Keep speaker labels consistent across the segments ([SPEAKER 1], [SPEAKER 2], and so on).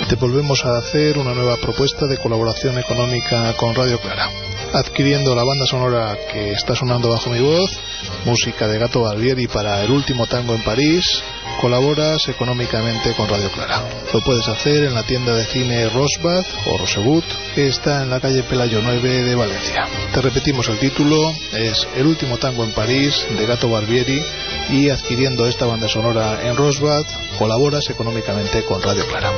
[SPEAKER 1] Te volvemos a hacer una nueva propuesta de colaboración económica con Radio Clara. Adquiriendo la banda sonora que está sonando bajo mi voz, música de Gato Barbieri para El último tango en París, colaboras económicamente con Radio Clara. Lo puedes hacer en la tienda de cine Rosbad o Rosebud, que está en la calle Pelayo 9 de Valencia. Te repetimos el título, es El último tango en París de Gato Barbieri, y adquiriendo esta banda sonora en Rosbad, colaboras económicamente con Radio Clara.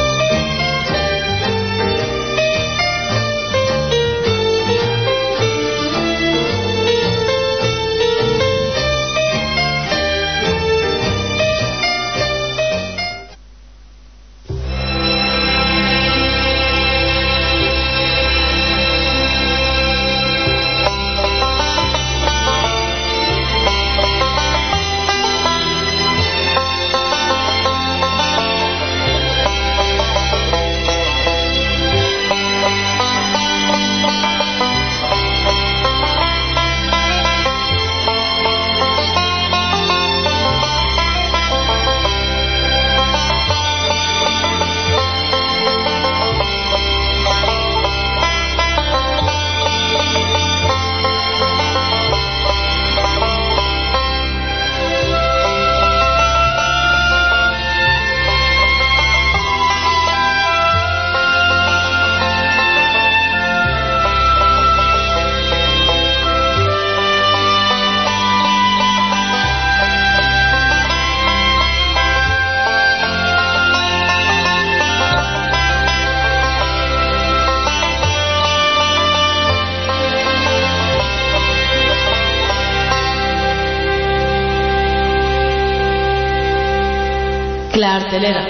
[SPEAKER 2] Cartelera.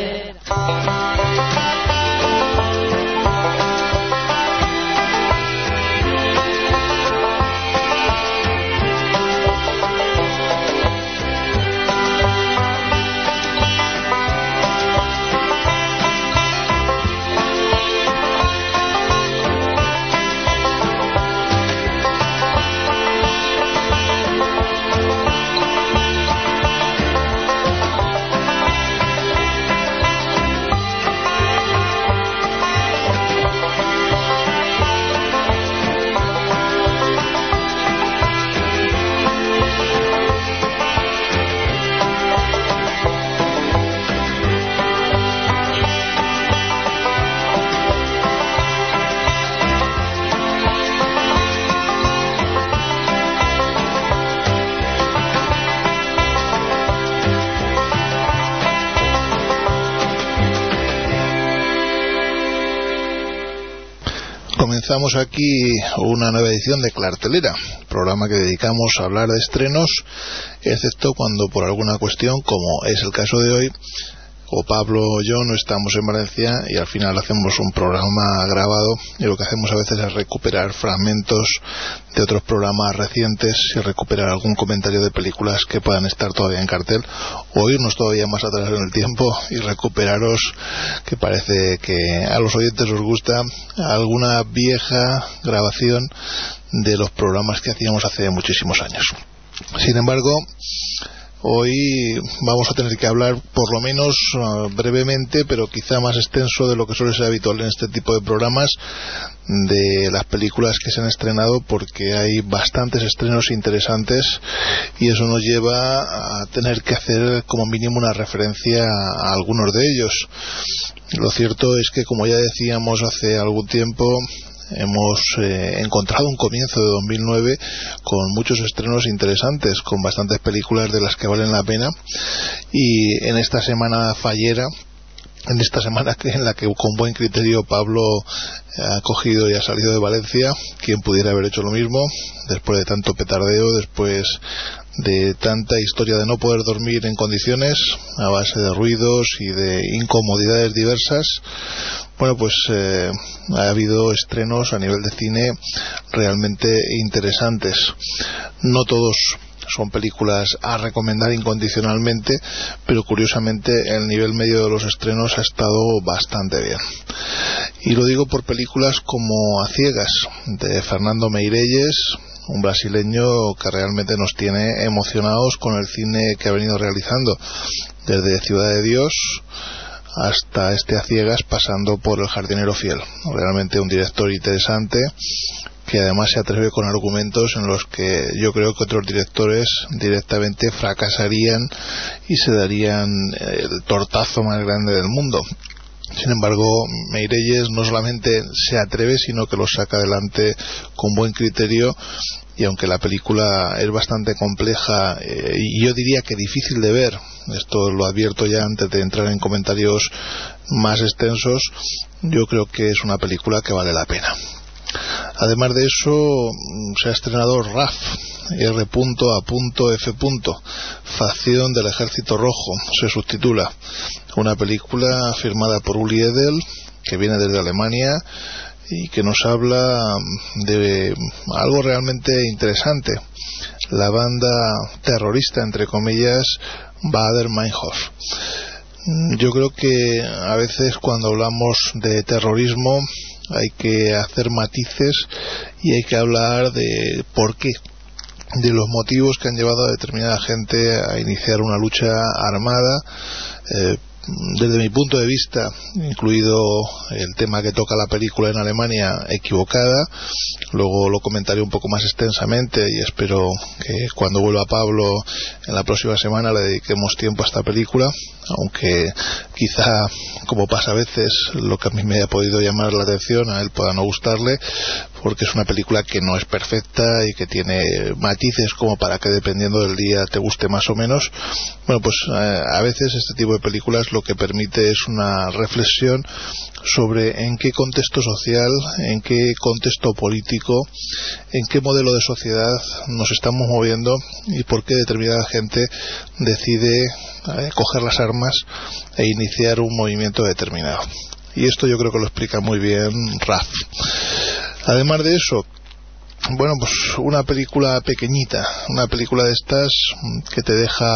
[SPEAKER 1] Comenzamos aquí una nueva edición de Cartelera, programa que dedicamos a hablar de estrenos, excepto cuando por alguna cuestión, como es el caso de hoy, o Pablo o yo no estamos en Valencia y al final hacemos un programa grabado y lo que hacemos a veces es recuperar fragmentos de otros programas recientes y recuperar algún comentario de películas que puedan estar todavía en cartel, o irnos todavía más atrás en el tiempo y recuperaros, que parece que a los oyentes os gusta, alguna vieja grabación de los programas que hacíamos hace muchísimos años. Sin embargo, hoy vamos a tener que hablar, por lo menos brevemente, pero quizá más extenso de lo que suele ser habitual en este tipo de programas, de las películas que se han estrenado, porque hay bastantes estrenos interesantes y eso nos lleva a tener que hacer como mínimo una referencia a algunos de ellos. Lo cierto es que, como ya decíamos hace algún tiempo, hemos encontrado un comienzo de 2009 con muchos estrenos interesantes, con bastantes películas de las que valen la pena, y en esta semana fallera, en esta semana en la que con buen criterio Pablo ha cogido y ha salido de Valencia, quien pudiera haber hecho lo mismo, después de tanto petardeo, después de tanta historia de no poder dormir en condiciones, a base de ruidos y de incomodidades diversas. Bueno, pues ha habido estrenos a nivel de cine realmente interesantes. No todos son películas a recomendar incondicionalmente, pero curiosamente el nivel medio de los estrenos ha estado bastante bien. Y lo digo por películas como A Ciegas, de Fernando Meirelles, un brasileño que realmente nos tiene emocionados con el cine que ha venido realizando, desde Ciudad de Dios hasta Este a ciegas, pasando por El jardinero fiel. Realmente un director interesante, que además se atreve con argumentos en los que yo creo que otros directores directamente fracasarían y se darían el tortazo más grande del mundo. Sin embargo, Meirelles no solamente se atreve, sino que lo saca adelante con buen criterio, y aunque la película es bastante compleja y yo diría que difícil de ver, esto lo advierto ya antes de entrar en comentarios más extensos, yo creo que es una película que vale la pena. Además de eso, se ha estrenado RAF, R.A.F. Facción del Ejército Rojo, se subtitula. Una película firmada por Uli Edel, que viene desde Alemania y que nos habla de algo realmente interesante: la banda terrorista, entre comillas, Baader-Meinhof. Yo creo que a veces cuando hablamos de terrorismo hay que hacer matices y hay que hablar de por qué, de los motivos que han llevado a determinada gente a iniciar una lucha armada. Desde mi punto de vista, incluido el tema que toca la película en Alemania, equivocada. Luego lo comentaré un poco más extensamente y espero que cuando vuelva Pablo en la próxima semana le dediquemos tiempo a esta película, aunque quizá, como pasa a veces, lo que a mí me ha podido llamar la atención a él pueda no gustarle, porque es una película que no es perfecta y que tiene matices como para que dependiendo del día te guste más o menos. Bueno, pues a veces este tipo de películas lo que permite es una reflexión sobre en qué contexto social, en qué contexto político, en qué modelo de sociedad nos estamos moviendo y por qué determinada gente decide coger las armas e iniciar un movimiento determinado. Y esto yo creo que lo explica muy bien RAF. Además de eso, bueno, pues una película pequeñita, una película de estas que te deja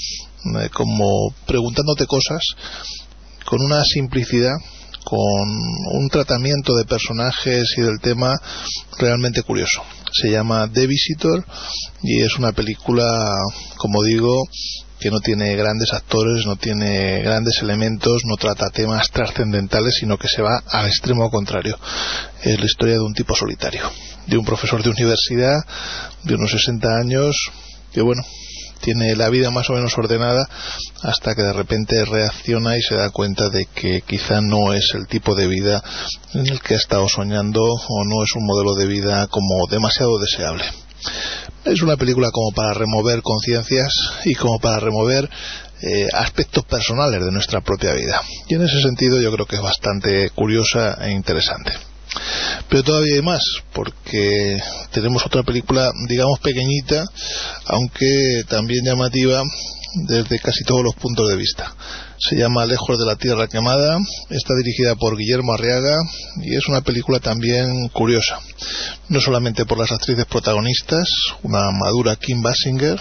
[SPEAKER 1] como preguntándote cosas, con una simplicidad, con un tratamiento de personajes y del tema realmente curioso. Se llama The Visitor y es una película, como digo, que no tiene grandes actores, no tiene grandes elementos, no trata temas trascendentales, sino que se va al extremo contrario. Es la historia de un tipo solitario, de un profesor de universidad de unos 60 años que, bueno, tiene la vida más o menos ordenada hasta que de repente reacciona y se da cuenta de que quizá no es el tipo de vida en el que ha estado soñando, o no es un modelo de vida como demasiado deseable. Es una película como para remover conciencias y como para remover aspectos personales de nuestra propia vida, y en ese sentido yo creo que es bastante curiosa e interesante. Pero todavía hay más, porque tenemos otra película, digamos pequeñita, aunque también llamativa desde casi todos los puntos de vista. Se llama Lejos de la Tierra Quemada, está dirigida por Guillermo Arriaga y es una película también curiosa, no solamente por las actrices protagonistas, una madura Kim Basinger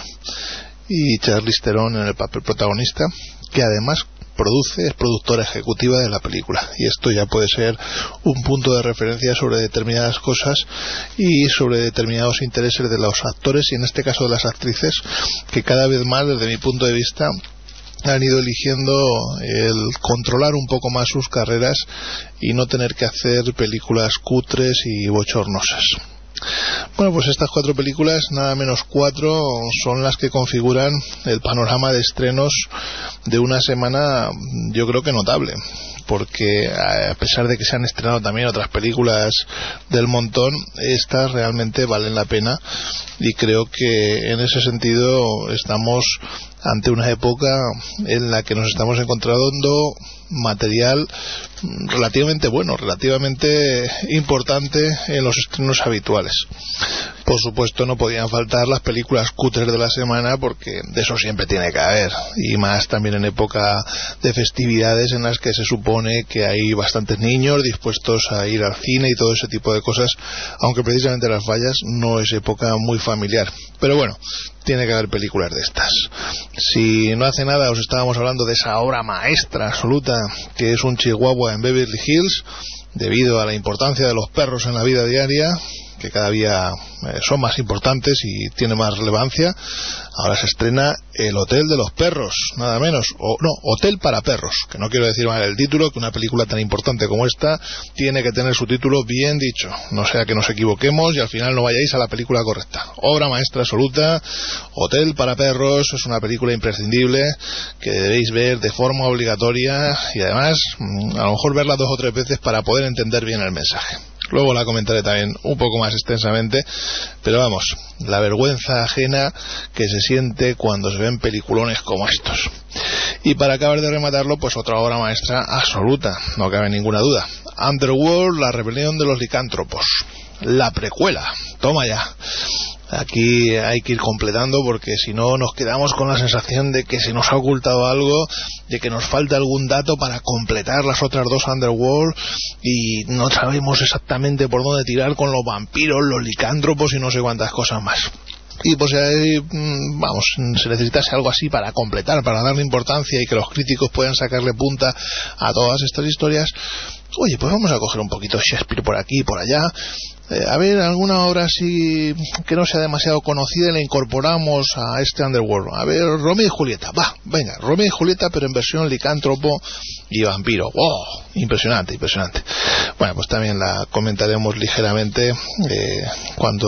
[SPEAKER 1] y Charlize Theron en el papel protagonista, que además es productora ejecutiva de la película, y esto ya puede ser un punto de referencia sobre determinadas cosas y sobre determinados intereses de los actores, y en este caso de las actrices, que cada vez más, desde mi punto de vista, han ido eligiendo el controlar un poco más sus carreras y no tener que hacer películas cutres y bochornosas. Bueno, pues estas 4 películas, nada menos 4, son las que configuran el panorama de estrenos de una semana, yo creo que notable, porque a pesar de que se han estrenado también otras películas del montón, estas realmente valen la pena, y creo que en ese sentido estamos ante una época en la que nos estamos encontrando material relativamente bueno, relativamente importante en los estrenos habituales. Por supuesto no podían faltar las películas cutres de la semana, porque de eso siempre tiene que haber, y más también en época de festividades en las que se supone que hay bastantes niños dispuestos a ir al cine y todo ese tipo de cosas, aunque precisamente las fallas no es época muy familiar. Pero bueno, tiene que haber películas de estas. Si no hace nada os estábamos hablando de esa obra maestra absoluta que es Un Chihuahua en Beverly Hills, debido a la importancia de los perros en la vida diaria, que cada día son más importantes y tienen más relevancia. Ahora se estrena El Hotel de los Perros, nada menos, Hotel para Perros, que no quiero decir mal el título, que una película tan importante como esta tiene que tener su título bien dicho, no sea que nos equivoquemos y al final no vayáis a la película correcta. Obra maestra absoluta, Hotel para Perros, es una película imprescindible que debéis ver de forma obligatoria y además a lo mejor verla 2 o 3 veces para poder entender bien el mensaje. Luego la comentaré también un poco más extensamente, pero vamos, la vergüenza ajena que se siente cuando se ven peliculones como estos. Y para acabar de rematarlo, pues otra obra maestra absoluta, no cabe ninguna duda. Underworld, la rebelión de los licántropos, la precuela, toma ya. Aquí hay que ir completando porque si no nos quedamos con la sensación de que se nos ha ocultado algo, de que nos falta algún dato para completar las otras 2 Underworld y no sabemos exactamente por dónde tirar con los vampiros, los licántropos y no sé cuántas cosas más. Y pues ahí, se necesitase algo así para completar, para darle importancia y que los críticos puedan sacarle punta a todas estas historias. Oye, pues vamos a coger un poquito Shakespeare por aquí y por allá. A ver, alguna obra así que no sea demasiado conocida y la incorporamos a este Underworld. A ver, Romeo y Julieta, venga, Romeo y Julieta pero en versión licántropo y vampiro. ¡Wow! Impresionante, impresionante. Bueno, pues también la comentaremos ligeramente cuando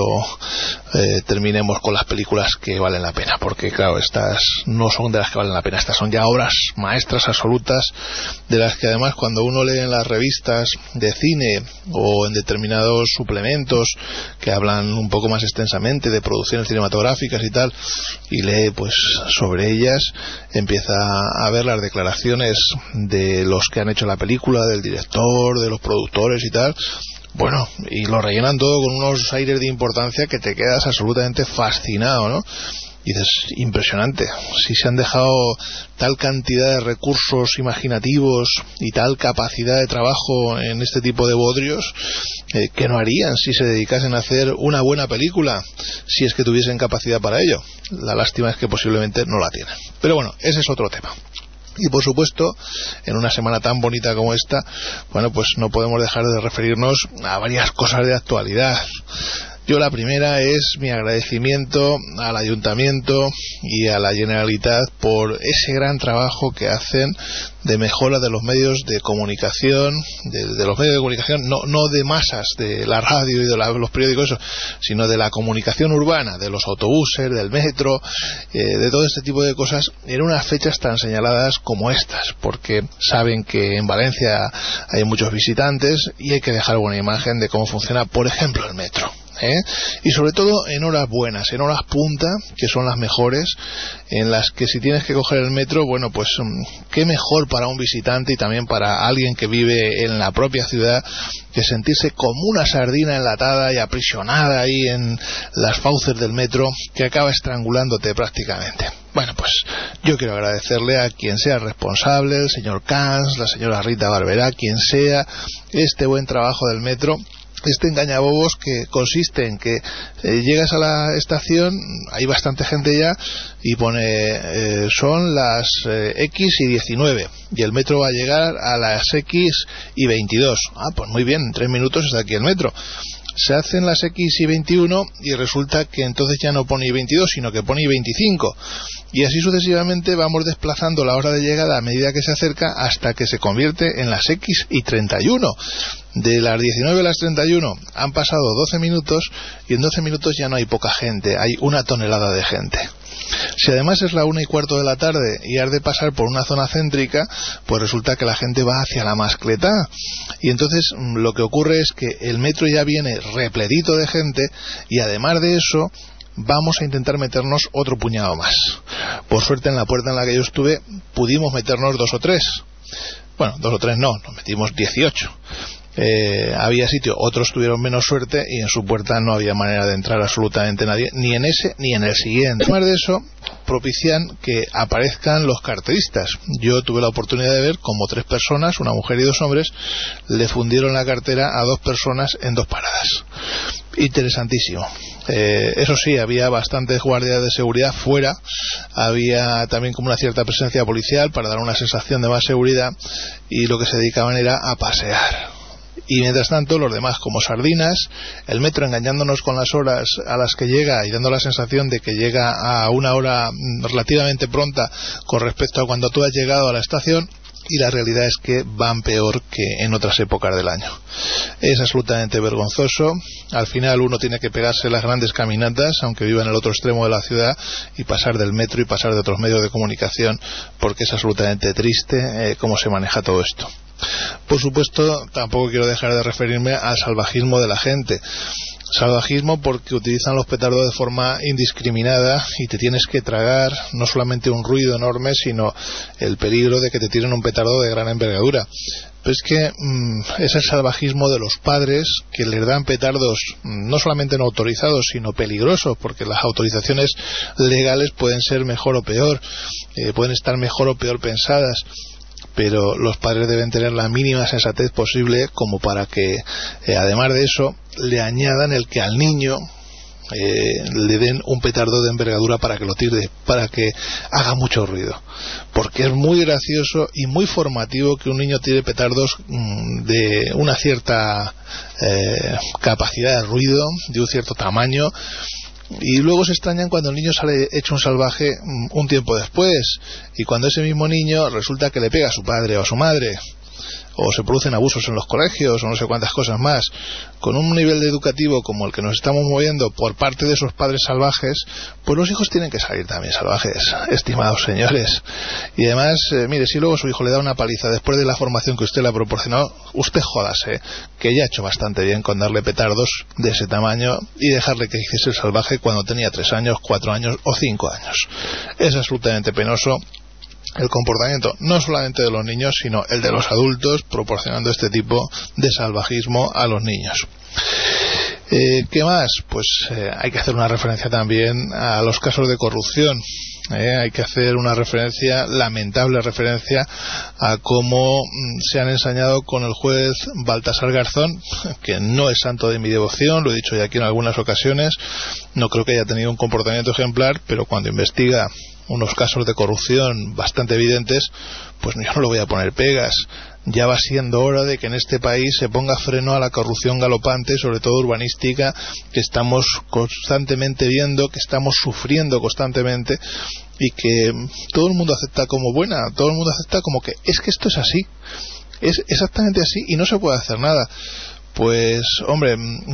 [SPEAKER 1] terminemos con las películas que valen la pena, porque claro, estas no son de las que valen la pena, estas son ya obras maestras absolutas, de las que además cuando uno lee en las revistas de cine o en determinados suplementos que hablan un poco más extensamente de producciones cinematográficas y tal, y lee pues sobre ellas, empieza a ver las declaraciones de los que han hecho la película, del director, de los productores y tal. Bueno, y lo rellenan todo con unos aires de importancia que te quedas absolutamente fascinado, ¿no? Y dices, impresionante, si se han dejado tal cantidad de recursos imaginativos y tal capacidad de trabajo en este tipo de bodrios, ¿qué no harían si se dedicasen a hacer una buena película, si es que tuviesen capacidad para ello? La lástima es que posiblemente no la tienen. Pero bueno, ese es otro tema. Y por supuesto, en una semana tan bonita como esta, bueno, pues no podemos dejar de referirnos a varias cosas de actualidad. Yo la primera es mi agradecimiento al Ayuntamiento y a la Generalitat por ese gran trabajo que hacen de mejora de los medios de comunicación, de los medios de comunicación, no de masas, de la radio y de los periódicos, sino de la comunicación urbana, de los autobuses, del metro, de todo este tipo de cosas, en unas fechas tan señaladas como estas, porque saben que en Valencia hay muchos visitantes y hay que dejar buena imagen de cómo funciona, por ejemplo, el metro. Y sobre todo en horas buenas, en horas punta, que son las mejores, en las que si tienes que coger el metro, bueno, pues qué mejor para un visitante y también para alguien que vive en la propia ciudad que sentirse como una sardina enlatada y aprisionada ahí en las fauces del metro que acaba estrangulándote prácticamente. Bueno, pues yo quiero agradecerle a quien sea responsable, el señor Cans, la señora Rita Barberá, quien sea, este buen trabajo del metro, este engañabobos que consiste en que llegas a la estación, hay bastante gente ya, y pone son las X y 19 y el metro va a llegar a las X y 22. Pues muy bien, en 3 minutos está aquí el metro. Se hacen las X y 21 y resulta que entonces ya no pone 22 sino que pone 25, y así sucesivamente vamos desplazando la hora de llegada a medida que se acerca hasta que se convierte en las X y 31. De las 19 a las 31 han pasado 12 minutos y en 12 minutos ya no hay poca gente, hay 1 tonelada de gente. Si además es la 1:15 de la tarde y has de pasar por una zona céntrica, pues resulta que la gente va hacia la Mascletá, y entonces lo que ocurre es que el metro ya viene repletito de gente y además de eso vamos a intentar meternos otro puñado más. Por suerte en la puerta en la que yo estuve pudimos meternos 2 o 3. Bueno, 2 o 3 no, nos metimos 18. Había sitio, otros tuvieron menos suerte y en su puerta no había manera de entrar absolutamente nadie, ni en ese ni en el siguiente. Además de eso, propician que aparezcan los carteristas. Yo tuve la oportunidad de ver como 3 personas, una mujer y 2 hombres, le fundieron la cartera a 2 personas en 2 paradas. Interesantísimo. Eso sí, había bastantes guardias de seguridad fuera, había también como una cierta presencia policial para dar una sensación de más seguridad, y lo que se dedicaban era a pasear. Y mientras tanto, los demás como sardinas, el metro engañándonos con las horas a las que llega y dando la sensación de que llega a una hora relativamente pronta con respecto a cuando tú has llegado a la estación, y la realidad es que van peor que en otras épocas del año. Es absolutamente vergonzoso. Al final uno tiene que pegarse las grandes caminatas, aunque viva en el otro extremo de la ciudad, y pasar del metro y pasar de otros medios de comunicación, porque es absolutamente triste cómo se maneja todo esto. Por supuesto, tampoco quiero dejar de referirme al salvajismo de la gente. Salvajismo porque utilizan los petardos de forma indiscriminada y te tienes que tragar no solamente un ruido enorme, sino el peligro de que te tiren un petardo de gran envergadura. Pero es que es el salvajismo de los padres que les dan petardos no solamente no autorizados, sino peligrosos, porque las autorizaciones legales pueden ser mejor o peor, pueden estar mejor o peor pensadas, pero los padres deben tener la mínima sensatez posible como para que, además de eso, le añadan el que al niño le den un petardo de envergadura para que lo tire, para que haga mucho ruido, porque es muy gracioso y muy formativo que un niño tire petardos de una cierta capacidad de ruido, de un cierto tamaño, y luego se extrañan cuando el niño sale hecho un salvaje un tiempo después, y cuando ese mismo niño resulta que le pega a su padre o a su madre, o se producen abusos en los colegios, o no sé cuántas cosas más. Con un nivel educativo como el que nos estamos moviendo por parte de esos padres salvajes, pues los hijos tienen que salir también salvajes, estimados señores. Y además, mire, si luego su hijo le da una paliza después de la formación que usted le ha proporcionado, usted jódase, que ya ha hecho bastante bien con darle petardos de ese tamaño y dejarle que hiciese el salvaje cuando tenía 3 años, 4 años o 5 años. Es absolutamente penoso el comportamiento no solamente de los niños, sino el de los adultos, proporcionando este tipo de salvajismo a los niños. ¿Qué más? Pues hay que hacer una referencia también a los casos de corrupción. Hay que hacer una referencia, lamentable referencia, a cómo se han ensañado con el juez Baltasar Garzón, que no es santo de mi devoción, lo he dicho ya aquí en algunas ocasiones, no creo que haya tenido un comportamiento ejemplar, pero cuando investiga unos casos de corrupción bastante evidentes, pues yo no le voy a poner pegas. Ya va siendo hora de que en este país se ponga freno a la corrupción galopante, sobre todo urbanística, que estamos constantemente viendo, que estamos sufriendo constantemente, y que todo el mundo acepta como buena, todo el mundo acepta como que es que esto es así, es exactamente así y no se puede hacer nada. Pues hombre,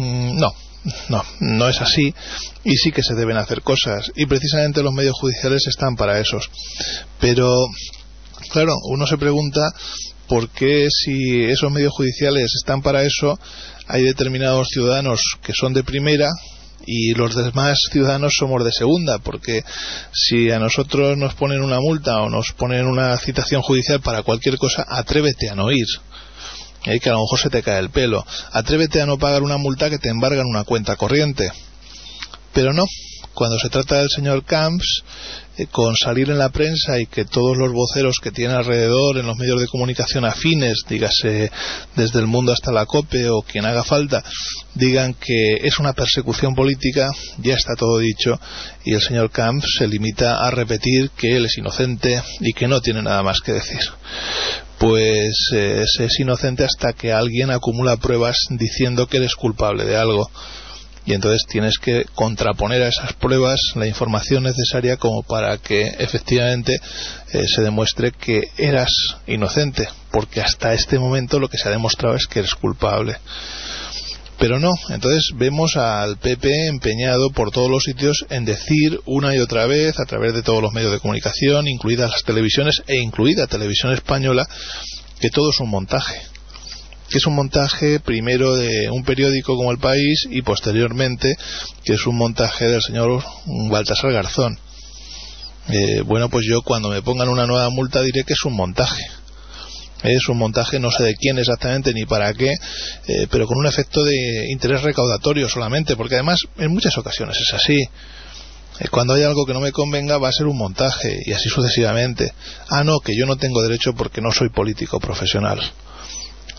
[SPEAKER 1] no es así, y sí que se deben hacer cosas, y precisamente los medios judiciales están para eso. Pero claro, uno se pregunta por qué, si esos medios judiciales están para eso, hay determinados ciudadanos que son de primera y los demás ciudadanos somos de segunda, porque si a nosotros nos ponen una multa o nos ponen una citación judicial para cualquier cosa, atrévete a no ir, que a lo mejor se te cae el pelo, atrévete a no pagar una multa que te embargan una cuenta corriente. Pero no, cuando se trata del señor Camps, con salir en la prensa y que todos los voceros que tiene alrededor en los medios de comunicación afines, dígase desde El Mundo hasta la COPE o quien haga falta, digan que es una persecución política, ya está todo dicho, y el señor Camps se limita a repetir que él es inocente y que no tiene nada más que decir. Pues se es inocente hasta que alguien acumula pruebas diciendo que eres culpable de algo. Y entonces tienes que contraponer a esas pruebas la información necesaria como para que efectivamente se demuestre que eras inocente, porque hasta este momento lo que se ha demostrado es que eres culpable. Pero no, entonces vemos al PP empeñado por todos los sitios en decir una y otra vez, a través de todos los medios de comunicación, incluidas las televisiones e incluida Televisión Española, que todo es un montaje. Que es un montaje primero de un periódico como El País y posteriormente que es un montaje del señor Baltasar Garzón. Bueno, pues yo cuando me pongan una nueva multa diré que es un montaje. Es un montaje, no sé de quién exactamente ni para qué, pero con un efecto de interés recaudatorio solamente, porque además en muchas ocasiones es así. Cuando hay algo que no me convenga va a ser un montaje y así sucesivamente. No, que yo no tengo derecho porque no soy político profesional.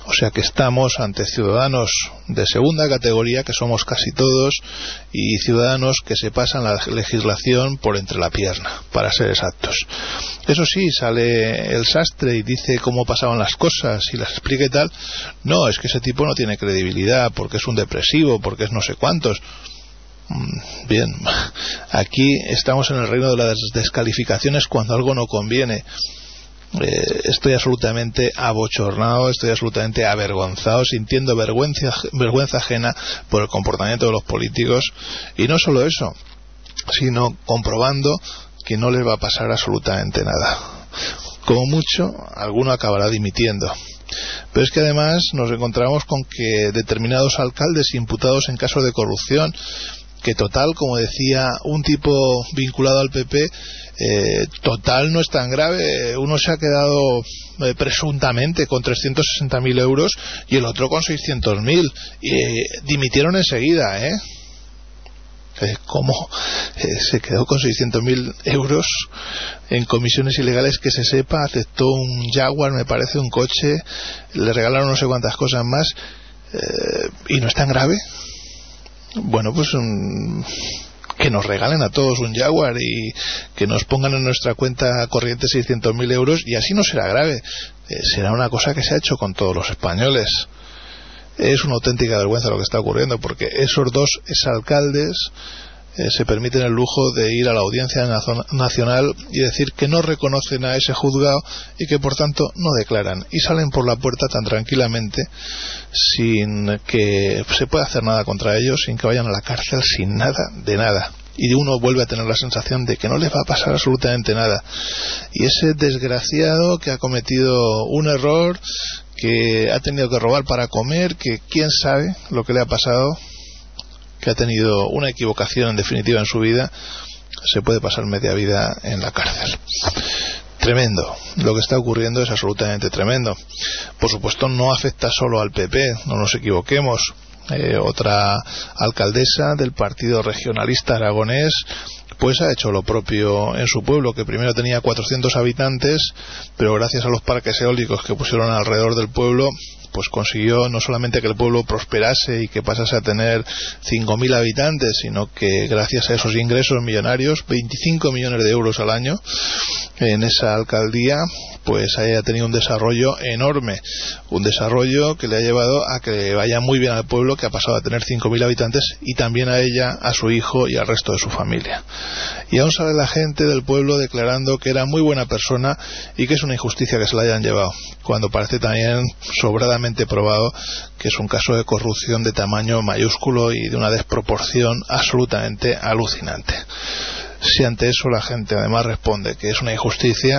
[SPEAKER 1] O sea que estamos ante ciudadanos de segunda categoría, que somos casi todos, y ciudadanos que se pasan la legislación por entre la pierna, para ser exactos. Eso sí, sale el sastre y dice cómo pasaban las cosas y las explica y tal. No, es que ese tipo no tiene credibilidad, porque es un depresivo, porque es no sé cuántos. Bien, aquí estamos en el reino de las descalificaciones cuando algo no conviene. Estoy absolutamente abochornado, estoy absolutamente avergonzado, sintiendo vergüenza ajena por el comportamiento de los políticos, y no solo eso, sino comprobando que no les va a pasar absolutamente nada. Como mucho, alguno acabará dimitiendo. Pero es que además nos encontramos con que determinados alcaldes imputados en casos de corrupción, que total, como decía un tipo vinculado al PP, total no es tan grave, uno se ha quedado presuntamente con 360.000 euros y el otro con 600.000, dimitieron enseguida, ¿cómo se quedó con 600.000 euros en comisiones ilegales? Que se sepa, aceptó un Jaguar, me parece, un coche, le regalaron no sé cuántas cosas más, y no es tan grave. Bueno, pues que nos regalen a todos un Jaguar y que nos pongan en nuestra cuenta corriente 600.000 euros, y así no será grave. Será una cosa que se ha hecho con todos los españoles. Es una auténtica vergüenza lo que está ocurriendo, porque esos dos exalcaldes se permiten el lujo de ir a la Audiencia Nacional y decir que no reconocen a ese juzgado y que por tanto no declaran, y salen por la puerta tan tranquilamente, sin que se pueda hacer nada contra ellos, sin que vayan a la cárcel, sin nada de nada. Y uno vuelve a tener la sensación de que no les va a pasar absolutamente nada. Y ese desgraciado que ha cometido un error, que ha tenido que robar para comer, que quién sabe lo que le ha pasado, que ha tenido una equivocación en definitiva en su vida, se puede pasar media vida en la cárcel. Tremendo, lo que está ocurriendo es absolutamente tremendo. Por supuesto no afecta solo al PP, no nos equivoquemos. Otra alcaldesa del Partido Regionalista Aragonés pues ha hecho lo propio en su pueblo, que primero tenía 400 habitantes, pero gracias a los parques eólicos que pusieron alrededor del pueblo, pues consiguió no solamente que el pueblo prosperase y que pasase a tener 5.000 habitantes, sino que gracias a esos ingresos millonarios, 25 millones de euros al año en esa alcaldía, pues haya tenido un desarrollo enorme, un desarrollo que le ha llevado a que vaya muy bien al pueblo, que ha pasado a tener 5.000 habitantes, y también a ella, a su hijo y al resto de su familia. Y aún sale la gente del pueblo declarando que era muy buena persona y que es una injusticia que se la hayan llevado, cuando parece también sobradamente probado que es un caso de corrupción de tamaño mayúsculo y de una desproporción absolutamente alucinante. Si ante eso la gente además responde que es una injusticia,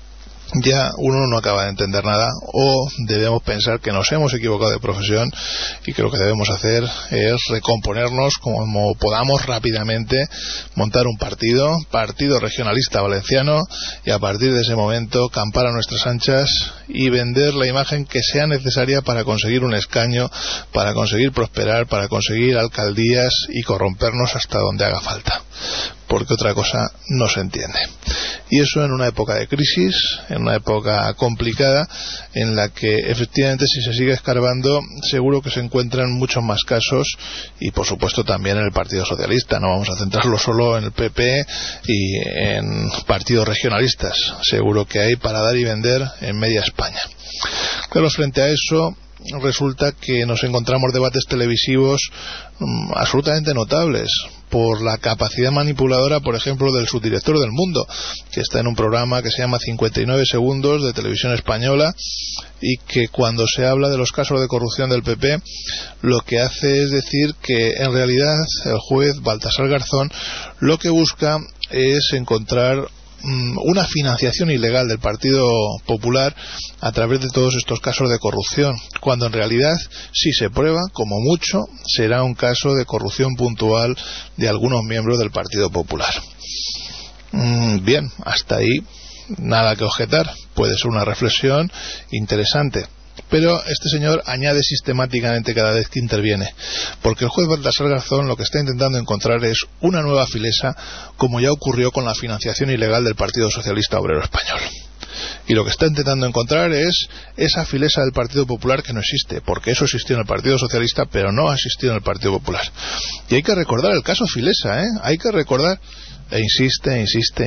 [SPEAKER 1] ya uno no acaba de entender nada, o debemos pensar que nos hemos equivocado de profesión y que lo que debemos hacer es recomponernos como podamos rápidamente, montar un partido regionalista valenciano, y a partir de ese momento campar a nuestras anchas y vender la imagen que sea necesaria para conseguir un escaño, para conseguir prosperar, para conseguir alcaldías y corrompernos hasta donde haga falta, porque otra cosa no se entiende. Y eso en una época de crisis, en una época complicada, en la que efectivamente si se sigue escarbando seguro que se encuentran muchos más casos, y por supuesto también en el Partido Socialista. No vamos a centrarlo solo en el PP y en partidos regionalistas, seguro que hay para dar y vender en media España. Claro, frente a eso resulta que nos encontramos debates televisivos absolutamente notables por la capacidad manipuladora, por ejemplo, del subdirector del Mundo, que está en un programa que se llama 59 segundos de televisión española, y que cuando se habla de los casos de corrupción del PP lo que hace es decir que en realidad el juez Baltasar Garzón lo que busca es encontrar una financiación ilegal del Partido Popular a través de todos estos casos de corrupción, cuando en realidad, si se prueba, como mucho, será un caso de corrupción puntual de algunos miembros del Partido Popular. Bien, hasta ahí nada que objetar, puede ser una reflexión interesante. Pero este señor añade sistemáticamente cada vez que interviene, porque el juez Baltasar Garzón lo que está intentando encontrar es una nueva filesa, como ya ocurrió con la financiación ilegal del Partido Socialista Obrero Español. y lo que está intentando encontrar es esa Filesa del Partido Popular que no existe, porque eso existió en el Partido Socialista, pero no ha existido en el Partido Popular. Y hay que recordar el caso Filesa, hay que recordar, e insiste.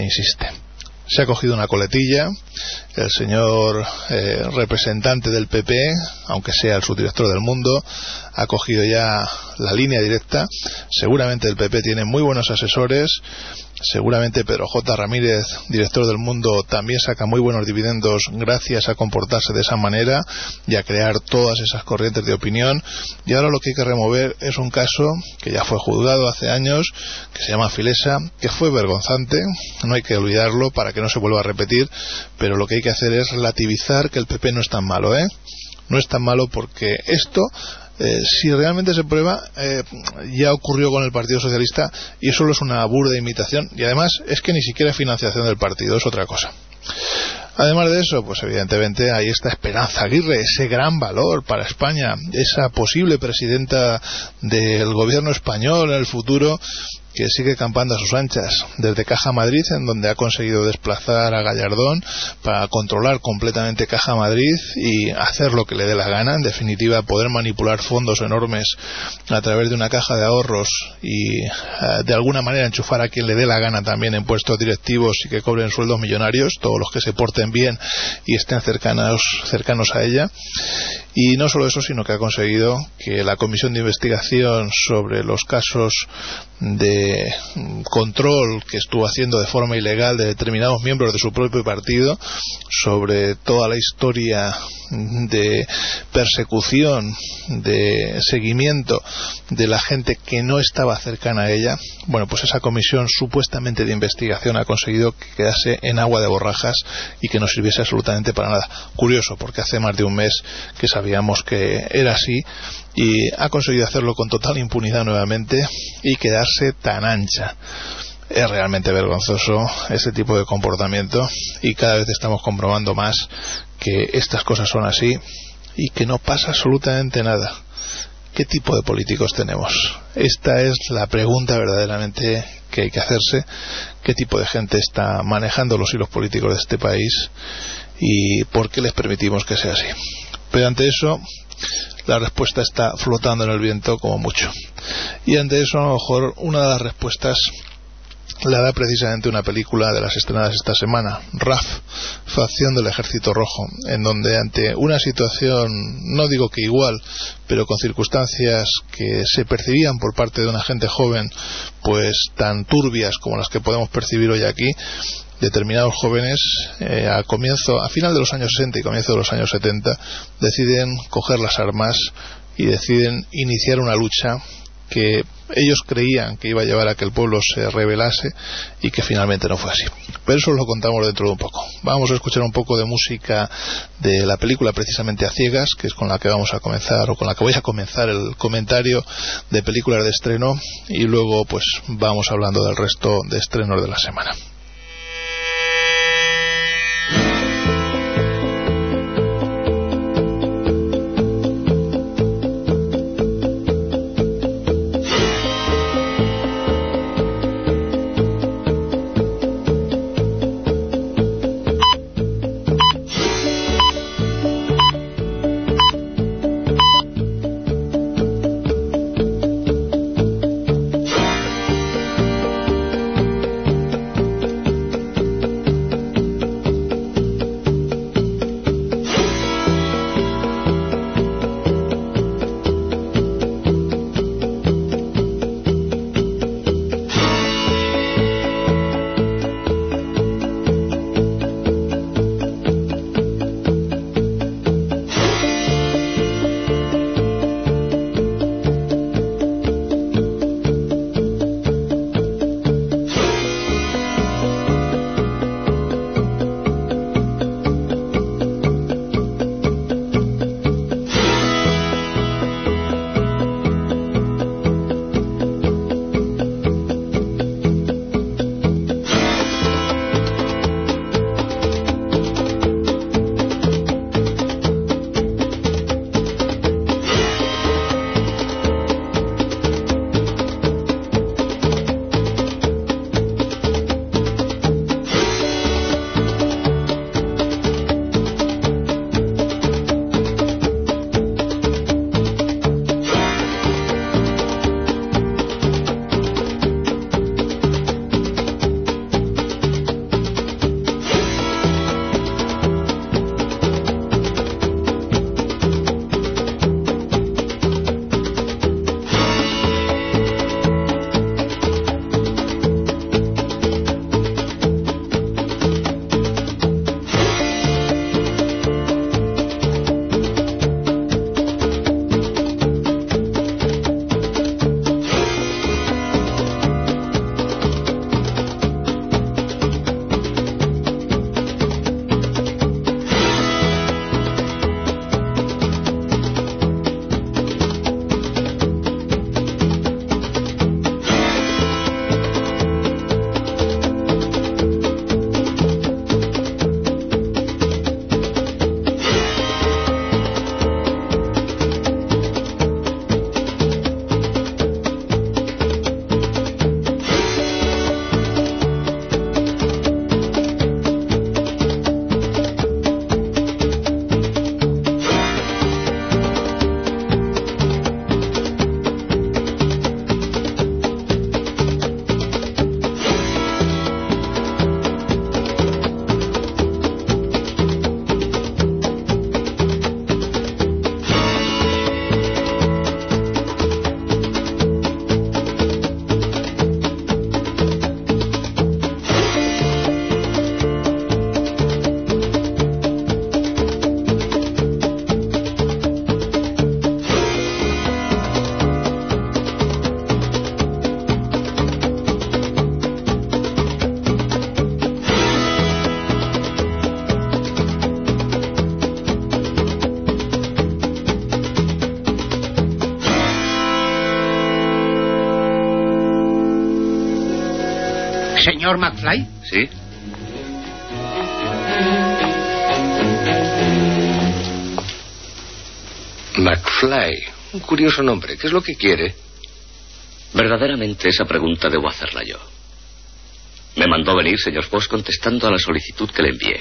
[SPEAKER 1] Se ha cogido una coletilla, el señor representante del PP, aunque sea el subdirector del Mundo, ha cogido ya la línea directa. Seguramente el PP tiene muy buenos asesores, seguramente Pedro J. Ramírez, director del Mundo, también saca muy buenos dividendos gracias a comportarse de esa manera y a crear todas esas corrientes de opinión. Y ahora lo que hay que remover es un caso que ya fue juzgado hace años, que se llama Filesa, que fue vergonzante, no hay que olvidarlo para que no se vuelva a repetir, pero lo que hay que hacer es relativizar que el PP no es tan malo, no es tan malo, porque esto, si realmente se prueba, ya ocurrió con el Partido Socialista y solo es una burda imitación, y además es que ni siquiera es financiación del partido, es otra cosa. Además de eso, pues evidentemente hay esta Esperanza Aguirre, ese gran valor para España, esa posible presidenta del gobierno español en el futuro, que sigue campando a sus anchas desde Caja Madrid, en donde ha conseguido desplazar a Gallardón para controlar completamente Caja Madrid y hacer lo que le dé la gana, en definitiva poder manipular fondos enormes a través de una caja de ahorros y de alguna manera enchufar a quien le dé la gana también en puestos directivos y que cobren sueldos millonarios, todos los que se porten bien y estén cercanos a ella. Y no solo eso, sino que ha conseguido que la comisión de investigación sobre los casos de control que estuvo haciendo de forma ilegal de determinados miembros de su propio partido, sobre toda la historia de persecución, de seguimiento de la gente que no estaba cercana a ella, bueno, pues esa comisión supuestamente de investigación ha conseguido que quedase en agua de borrajas y que no sirviese absolutamente para nada. Curioso, porque hace más de un mes que sabíamos que era así, y ha conseguido hacerlo con total impunidad nuevamente y quedarse tan ancha. Es realmente vergonzoso ese tipo de comportamiento, y cada vez estamos comprobando más que estas cosas son así y que no pasa absolutamente nada. ¿Qué tipo de políticos tenemos? Esta es la pregunta verdaderamente que hay que hacerse. ¿Qué tipo de gente está manejando los hilos políticos de este país y por qué les permitimos que sea así? Pero ante eso, la respuesta está flotando en el viento como mucho. Y ante eso, a lo mejor, una de las respuestas la da precisamente una película de las estrenadas esta semana, RAF, Facción del Ejército Rojo, en donde ante una situación, no digo que igual, pero con circunstancias que se percibían por parte de una gente joven, pues tan turbias como las que podemos percibir hoy aquí, determinados jóvenes a final de los años 60 y comienzo de los años 70 deciden coger las armas y deciden iniciar una lucha que ellos creían que iba a llevar a que el pueblo se rebelase y que finalmente no fue así. Pero eso lo contamos dentro de un poco. Vamos a escuchar un poco de música de la película precisamente A Ciegas, que es con la que vamos a comenzar, o con la que voy a comenzar el comentario de películas de estreno, y luego pues vamos hablando del resto de estrenos de la semana.
[SPEAKER 2] ¿Señor McFly?
[SPEAKER 3] Sí. McFly. Un curioso nombre. ¿Qué es lo que quiere?
[SPEAKER 4] Verdaderamente esa pregunta debo hacerla yo. Me mandó venir, señor Fox, contestando a la solicitud que le envié.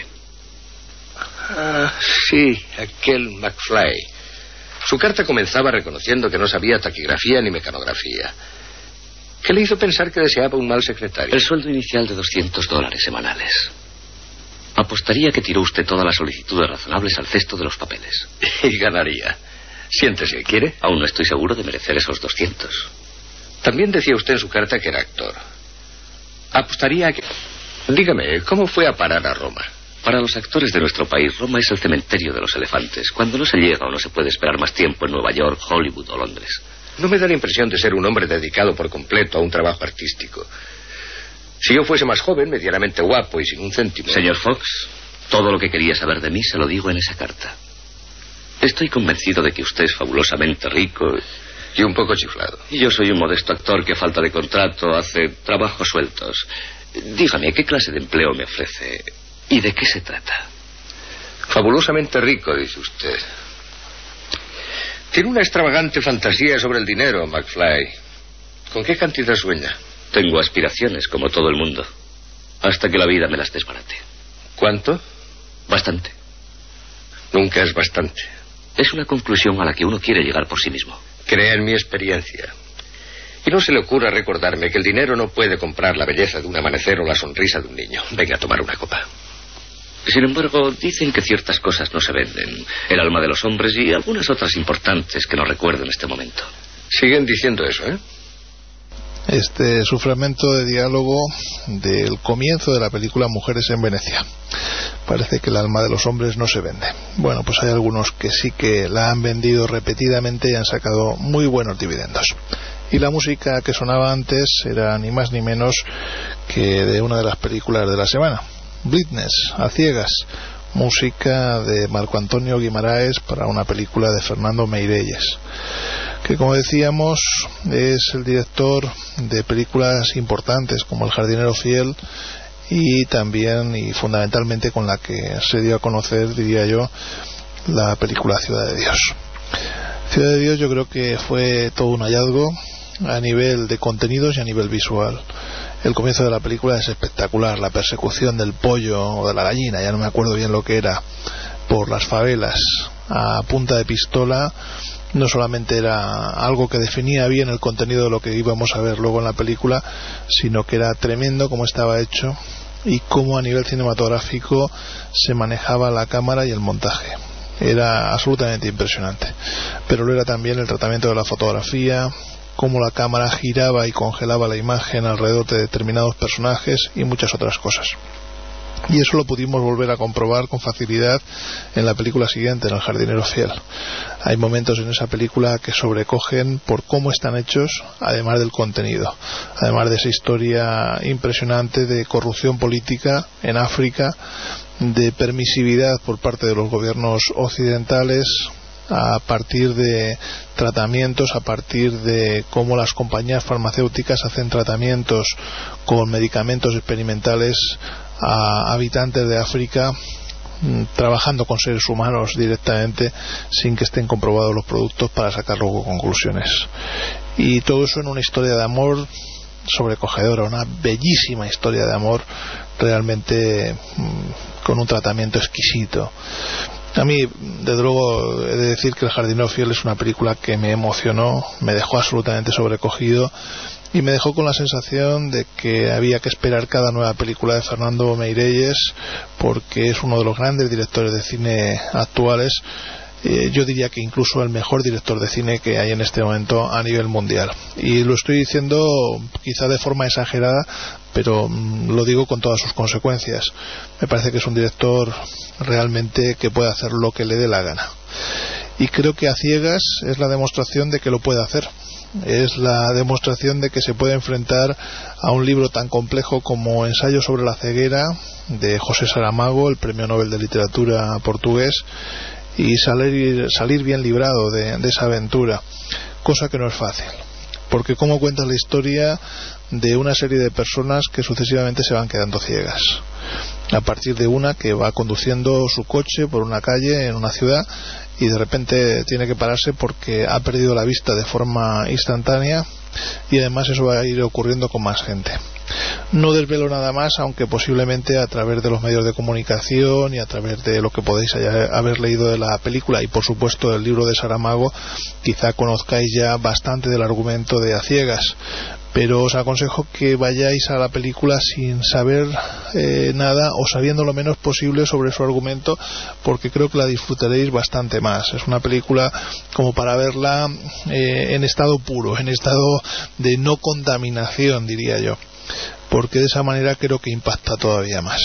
[SPEAKER 3] Ah, sí, aquel McFly. Su carta comenzaba reconociendo que no sabía taquigrafía ni mecanografía. ¿Qué le hizo pensar que deseaba un mal secretario?
[SPEAKER 4] El sueldo inicial de $200 semanales. Apostaría que tiró usted todas las solicitudes razonables al cesto de los papeles.
[SPEAKER 3] Y ganaría. Siéntese, ¿quiere?
[SPEAKER 4] Aún no estoy seguro de merecer esos 200.
[SPEAKER 3] También decía usted en su carta que era actor. Apostaría que... Dígame, ¿cómo fue a parar a Roma?
[SPEAKER 4] Para los actores de nuestro país, Roma es el cementerio de los elefantes. Cuando no se llega o no se puede esperar más tiempo en Nueva York, Hollywood o Londres.
[SPEAKER 3] No me da la impresión de ser un hombre dedicado por completo a un trabajo artístico. Si yo fuese más joven, medianamente guapo y sin un céntimo...
[SPEAKER 4] Señor Fox, todo lo que quería saber de mí se lo digo en esa carta. Estoy convencido de que usted es fabulosamente rico...
[SPEAKER 3] Y un poco chiflado.
[SPEAKER 4] Y yo soy un modesto actor que a falta de contrato hace trabajos sueltos. Dígame, ¿qué clase de empleo me ofrece? ¿Y de qué se trata?
[SPEAKER 3] Fabulosamente rico, dice usted. Tiene una extravagante fantasía sobre el dinero, McFly. ¿Con qué cantidad sueña?
[SPEAKER 4] Tengo aspiraciones, como todo el mundo. Hasta que la vida me las desbarate.
[SPEAKER 3] ¿Cuánto?
[SPEAKER 4] Bastante.
[SPEAKER 3] Nunca es bastante.
[SPEAKER 4] Es una conclusión a la que uno quiere llegar por sí mismo.
[SPEAKER 3] Crea en mi experiencia. Y no se le ocurra recordarme que el dinero no puede comprar la belleza de un amanecer o la sonrisa de un niño. Venga a tomar una copa.
[SPEAKER 4] Sin embargo, dicen que ciertas cosas no se venden. El alma de los hombres y algunas otras importantes que no recuerdo en este momento.
[SPEAKER 3] Siguen diciendo eso, ¿eh?
[SPEAKER 1] Este es un fragmento de diálogo del comienzo de la película Mujeres en Venecia. Parece que el alma de los hombres no se vende. Bueno, pues hay algunos que sí que la han vendido repetidamente y han sacado muy buenos dividendos. Y la música que sonaba antes era ni más ni menos que de una de las películas de la semana, Blindness, a ciegas, música de Marco Antonio Guimaraes para una película de Fernando Meirelles, que, como decíamos, es el director de películas importantes como El jardinero fiel y también y fundamentalmente con la que se dio a conocer, diría yo, la película Ciudad de Dios. Ciudad de Dios yo creo que fue todo un hallazgo a nivel de contenidos y a nivel visual. El comienzo de la película es espectacular, la persecución del pollo o de la gallina, ya no me acuerdo bien lo que era, por las favelas a punta de pistola. No solamente era algo que definía bien el contenido de lo que íbamos a ver luego en la película, sino que era tremendo cómo estaba hecho y cómo a nivel cinematográfico se manejaba la cámara y el montaje. Era absolutamente impresionante. Pero lo era también el tratamiento de la fotografía, cómo la cámara giraba y congelaba la imagen alrededor de determinados personajes y muchas otras cosas. Y eso lo pudimos volver a comprobar con facilidad en la película siguiente, en El jardinero fiel. Hay momentos en esa película que sobrecogen por cómo están hechos, además del contenido, además de esa historia impresionante de corrupción política en África, de permisividad por parte de los gobiernos occidentales, a partir de tratamientos, a partir de cómo las compañías farmacéuticas hacen tratamientos con medicamentos experimentales a habitantes de África, trabajando con seres humanos directamente sin que estén comprobados los productos para sacar luego conclusiones. Y todo eso en una historia de amor sobrecogedora, una bellísima historia de amor realmente con un tratamiento exquisito. A mí, desde luego, he de decir que El jardinero fiel es una película que me emocionó, me dejó absolutamente sobrecogido y me dejó con la sensación de que había que esperar cada nueva película de Fernando Meirelles, porque es uno de los grandes directores de cine actuales. Yo diría que incluso el mejor director de cine que hay en este momento a nivel mundial. Y lo estoy diciendo quizá de forma exagerada, pero lo digo con todas sus consecuencias. Me parece que es un director realmente que puede hacer lo que le dé la gana. Y creo que A ciegas es la demostración de que lo puede hacer. Es la demostración de que se puede enfrentar a un libro tan complejo como Ensayo sobre la ceguera, de José Saramago, el premio Nobel de Literatura portugués, y salir bien librado de esa aventura, cosa que no es fácil, porque cómo cuentas la historia de una serie de personas que sucesivamente se van quedando ciegas, a partir de una que va conduciendo su coche por una calle en una ciudad y de repente tiene que pararse porque ha perdido la vista de forma instantánea, y además eso va a ir ocurriendo con más gente. No desvelo nada más, aunque posiblemente a través de los medios de comunicación y a través de lo que podéis haber leído de la película y por supuesto del libro de Saramago, quizá conozcáis ya bastante del argumento de A Ciegas, pero os aconsejo que vayáis a la película sin saber nada o sabiendo lo menos posible sobre su argumento, porque creo que la disfrutaréis bastante más. Es una película como para verla en estado puro, en estado de no contaminación, diría yo, porque de esa manera creo que impacta todavía más.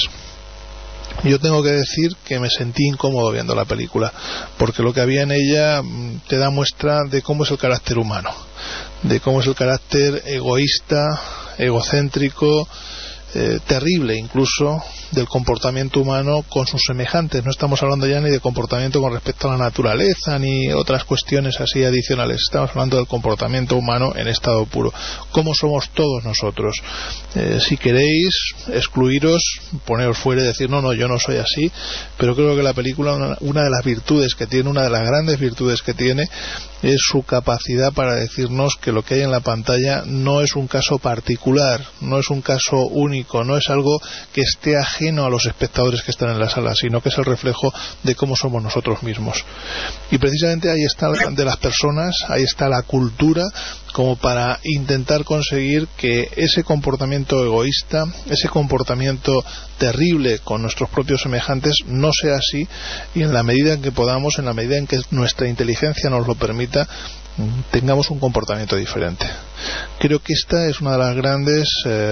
[SPEAKER 1] Yo tengo que decir que me sentí incómodo viendo la película, porque lo que había en ella te da muestra de cómo es el carácter humano, de cómo es el carácter egoísta, egocéntrico, terrible incluso, del comportamiento humano con sus semejantes. No estamos hablando ya ni de comportamiento con respecto a la naturaleza ni otras cuestiones así adicionales, estamos hablando del comportamiento humano en estado puro, cómo somos todos nosotros. Si queréis excluiros, poneros fuera y decir no, yo no soy así, pero creo que la película, una de las virtudes que tiene, una de las grandes virtudes que tiene, es su capacidad para decirnos que lo que hay en la pantalla no es un caso particular, no es un caso único, no es algo que esté ajeno a los espectadores que están en la sala, sino que es el reflejo de cómo somos nosotros mismos. Y precisamente ahí está, de las personas, ahí está la cultura, como para intentar conseguir que ese comportamiento egoísta, ese comportamiento terrible con nuestros propios semejantes no sea así, y en la medida en que podamos, en la medida en que nuestra inteligencia nos lo permita, tengamos un comportamiento diferente. Creo que esta es una de las grandes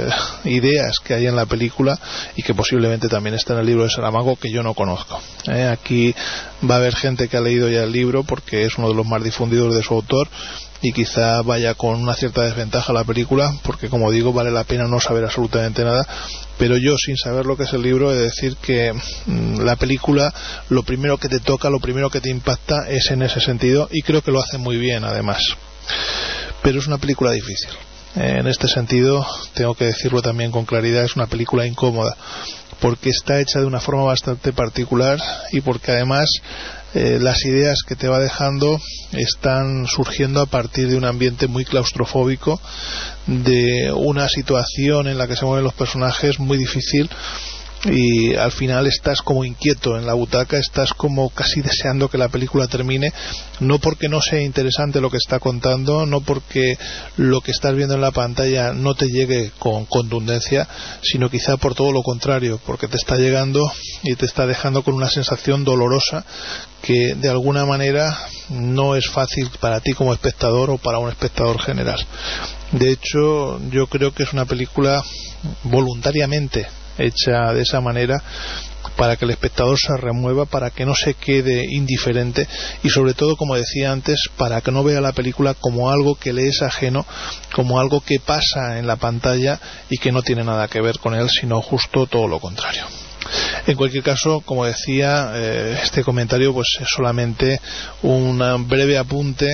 [SPEAKER 1] ideas que hay en la película y que posiblemente también está en el libro de Saramago, que yo no conozco. Aquí va a haber gente que ha leído ya el libro porque es uno de los más difundidos de su autor, y quizá vaya con una cierta desventaja la película, porque como digo, vale la pena no saber absolutamente nada, pero yo, sin saber lo que es el libro, he de decir que la película, lo primero que te toca, lo primero que te impacta es en ese sentido, y creo que lo hace muy bien además. Pero es una película difícil. En este sentido, tengo que decirlo también con claridad, es una película incómoda, porque está hecha de una forma bastante particular y porque además las ideas que te va dejando están surgiendo a partir de un ambiente muy claustrofóbico, de una situación en la que se mueven los personajes muy difícil, y al final estás como inquieto en la butaca, estás como casi deseando que la película termine, no porque no sea interesante lo que está contando, no porque lo que estás viendo en la pantalla no te llegue con contundencia, sino quizá por todo lo contrario, porque te está llegando y te está dejando con una sensación dolorosa que de alguna manera no es fácil para ti como espectador o para un espectador general. De hecho, yo creo que es una película voluntariamente hecha de esa manera para que el espectador se remueva, para que no se quede indiferente y sobre todo, como decía antes, para que no vea la película como algo que le es ajeno, como algo que pasa en la pantalla y que no tiene nada que ver con él, sino justo todo lo contrario. En cualquier caso, como decía, este comentario pues es solamente un breve apunte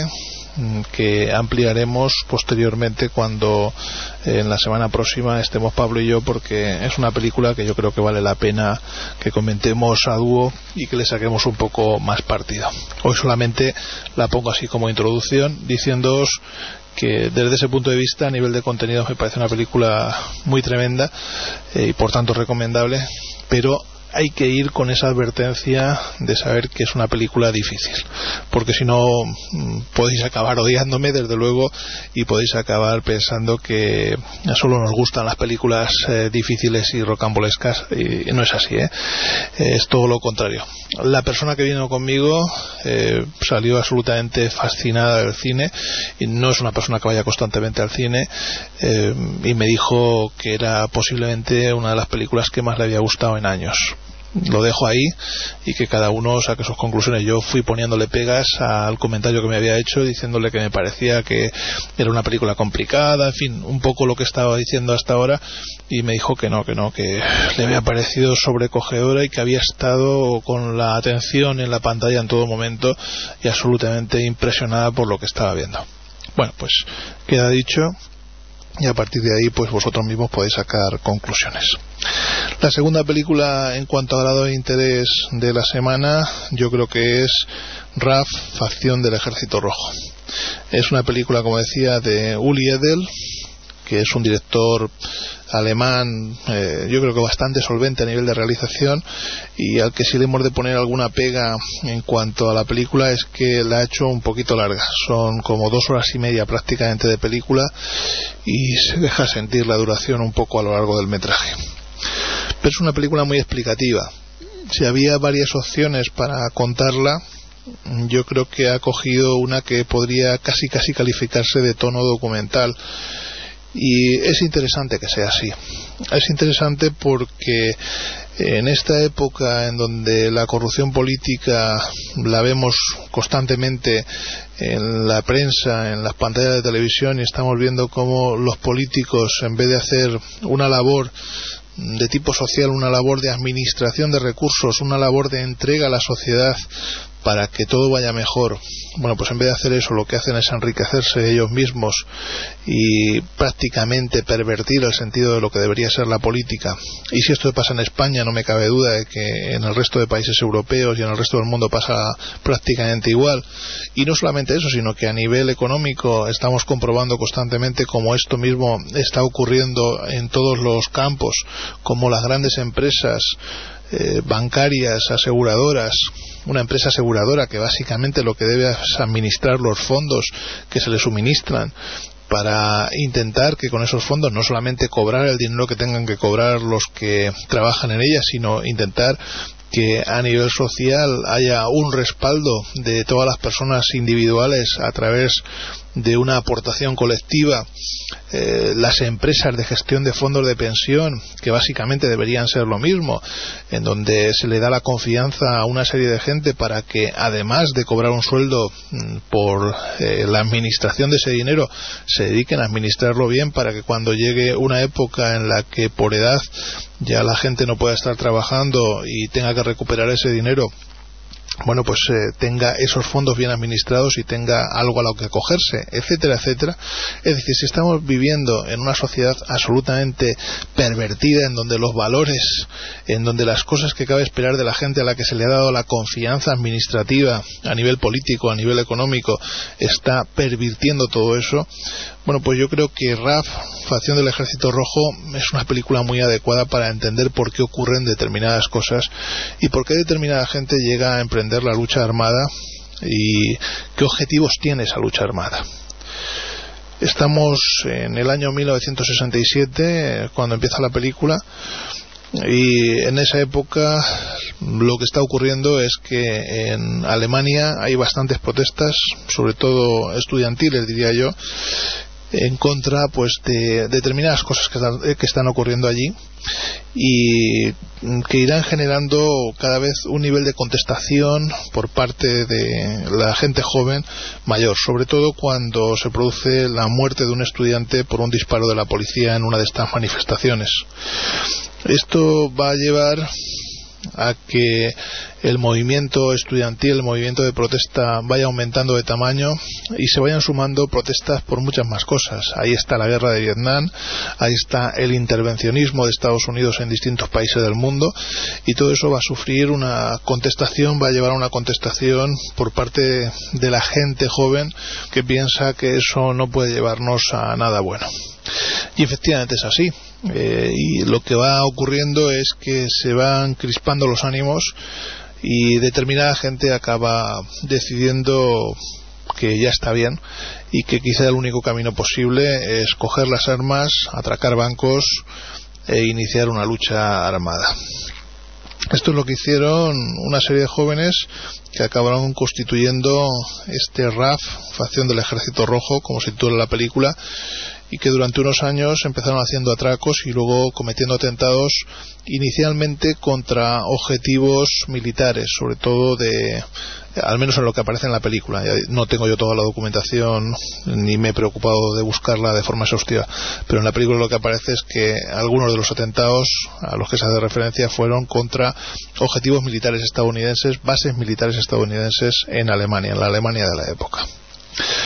[SPEAKER 1] que ampliaremos posteriormente cuando en la semana próxima estemos Pablo y yo, porque es una película que yo creo que vale la pena que comentemos a dúo y que le saquemos un poco más partido. Hoy solamente la pongo así como introducción, diciéndoos que desde ese punto de vista, a nivel de contenido, me parece una película muy tremenda y por tanto recomendable, pero hay que ir con esa advertencia de saber que es una película difícil, porque si no podéis acabar odiándome, desde luego, y podéis acabar pensando que solo nos gustan las películas difíciles y rocambolescas, y no es así, es todo lo contrario. La persona que vino conmigo salió absolutamente fascinada del cine, y no es una persona que vaya constantemente al cine, y me dijo que era posiblemente una de las películas que más le había gustado en años. Lo dejo ahí y que cada uno saque sus conclusiones. Yo fui poniéndole pegas al comentario que me había hecho, diciéndole que me parecía que era una película complicada, en fin, un poco lo que estaba diciendo hasta ahora, y me dijo que no, que le había parecido sobrecogedora y que había estado con la atención en la pantalla en todo momento y absolutamente impresionada por lo que estaba viendo. Bueno, pues queda dicho, y a partir de ahí pues vosotros mismos podéis sacar conclusiones. La segunda película en cuanto a grado de interés de la semana, yo creo que es RAF, Facción del Ejército Rojo. Es una película, como decía, de Uli Edel, que es un director alemán, yo creo que bastante solvente a nivel de realización, y al que sí le hemos de poner alguna pega en cuanto a la película es que la ha hecho un poquito larga. Son como 2 horas y media prácticamente de película, y se deja sentir la duración un poco a lo largo del metraje. Pero es una película muy explicativa. Si había varias opciones para contarla, yo creo que ha cogido una que podría casi calificarse de tono documental. Y es interesante que sea así. Es interesante porque en esta época en donde la corrupción política la vemos constantemente en la prensa, en las pantallas de televisión, y estamos viendo cómo los políticos, en vez de hacer una labor de tipo social, una labor de administración de recursos, una labor de entrega a la sociedad para que todo vaya mejor, bueno, pues en vez de hacer eso, lo que hacen es enriquecerse ellos mismos y prácticamente pervertir el sentido de lo que debería ser la política. Y si esto pasa en España, no me cabe duda de que en el resto de países europeos y en el resto del mundo pasa prácticamente igual. Y no solamente eso, sino que a nivel económico estamos comprobando constantemente cómo esto mismo está ocurriendo en todos los campos, como las grandes empresas bancarias, aseguradoras, una empresa aseguradora que básicamente lo que debe es administrar los fondos que se le suministran para intentar que con esos fondos no solamente cobrar el dinero que tengan que cobrar los que trabajan en ella, sino intentar que a nivel social haya un respaldo de todas las personas individuales a través de una aportación colectiva. Las empresas de gestión de fondos de pensión, que básicamente deberían ser lo mismo, en donde se le da la confianza a una serie de gente para que, además de cobrar un sueldo por la administración de ese dinero, se dediquen a administrarlo bien, para que cuando llegue una época en la que por edad ya la gente no pueda estar trabajando y tenga que recuperar ese dinero, bueno, pues tenga esos fondos bien administrados y tenga algo a lo que acogerse, etcétera, etcétera. Es decir, si estamos viviendo en una sociedad absolutamente pervertida, en donde los valores, en donde las cosas que cabe esperar de la gente a la que se le ha dado la confianza administrativa a nivel político, a nivel económico, está pervirtiendo todo eso, bueno, pues yo creo que RAF, Facción del Ejército Rojo, es una película muy adecuada para entender por qué ocurren determinadas cosas y por qué determinada gente llega a emprender la lucha armada y qué objetivos tiene esa lucha armada. Estamos en el año 1967 cuando empieza la película, y en esa época lo que está ocurriendo es que en Alemania hay bastantes protestas, sobre todo estudiantiles, diría yo, en contra pues de determinadas cosas que están ocurriendo allí, y que irán generando cada vez un nivel de contestación por parte de la gente joven mayor, sobre todo cuando se produce la muerte de un estudiante por un disparo de la policía en una de estas manifestaciones. Esto va a llevar a que el movimiento estudiantil, el movimiento de protesta vaya aumentando de tamaño y se vayan sumando protestas por muchas más cosas. Ahí está la guerra de Vietnam, ahí está el intervencionismo de Estados Unidos en distintos países del mundo, y todo eso va a sufrir una contestación, va a llevar a una contestación por parte de la gente joven que piensa que eso no puede llevarnos a nada bueno. Y efectivamente es así. Y lo que va ocurriendo es que se van crispando los ánimos y determinada gente acaba decidiendo que ya está bien y que quizá el único camino posible es coger las armas, atracar bancos e iniciar una lucha armada. Esto es lo que hicieron una serie de jóvenes que acabaron constituyendo este RAF, Facción del Ejército Rojo, como se titula la película, y que durante unos años empezaron haciendo atracos y luego cometiendo atentados inicialmente contra objetivos militares, sobre todo al menos en lo que aparece en la película. No tengo yo toda la documentación ni me he preocupado de buscarla de forma exhaustiva, pero en la película lo que aparece es que algunos de los atentados a los que se hace referencia fueron contra objetivos militares estadounidenses, bases militares estadounidenses en Alemania, en la Alemania de la época.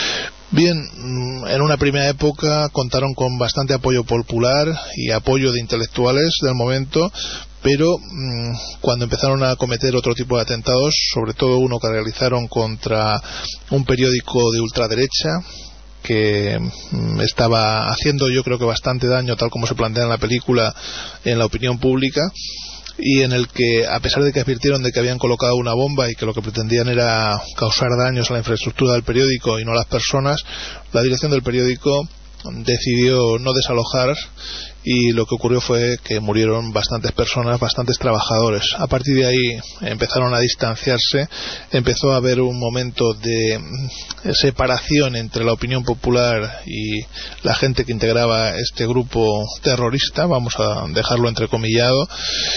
[SPEAKER 1] Bien, en una primera época contaron con bastante apoyo popular y apoyo de intelectuales del momento, pero cuando empezaron a cometer otro tipo de atentados, sobre todo uno que realizaron contra un periódico de ultraderecha que estaba haciendo, yo creo que bastante daño, tal como se plantea en la película, en la opinión pública, y en el que, a pesar de que advirtieron de que habían colocado una bomba y que lo que pretendían era causar daños a la infraestructura del periódico y no a las personas, la dirección del periódico decidió no desalojar, y lo que ocurrió fue que murieron bastantes personas, bastantes trabajadores. A partir de ahí empezaron a distanciarse, empezó a haber un momento de separación entre la opinión popular y la gente que integraba este grupo terrorista, vamos a dejarlo entrecomillado,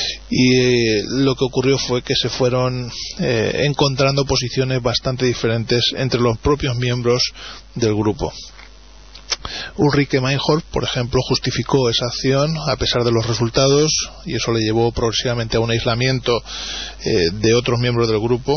[SPEAKER 1] y lo que ocurrió fue que se fueron encontrando posiciones bastante diferentes entre los propios miembros del grupo. Ulrike Meinhof, por ejemplo, justificó esa acción a pesar de los resultados, y eso le llevó progresivamente a un aislamiento de otros miembros del grupo.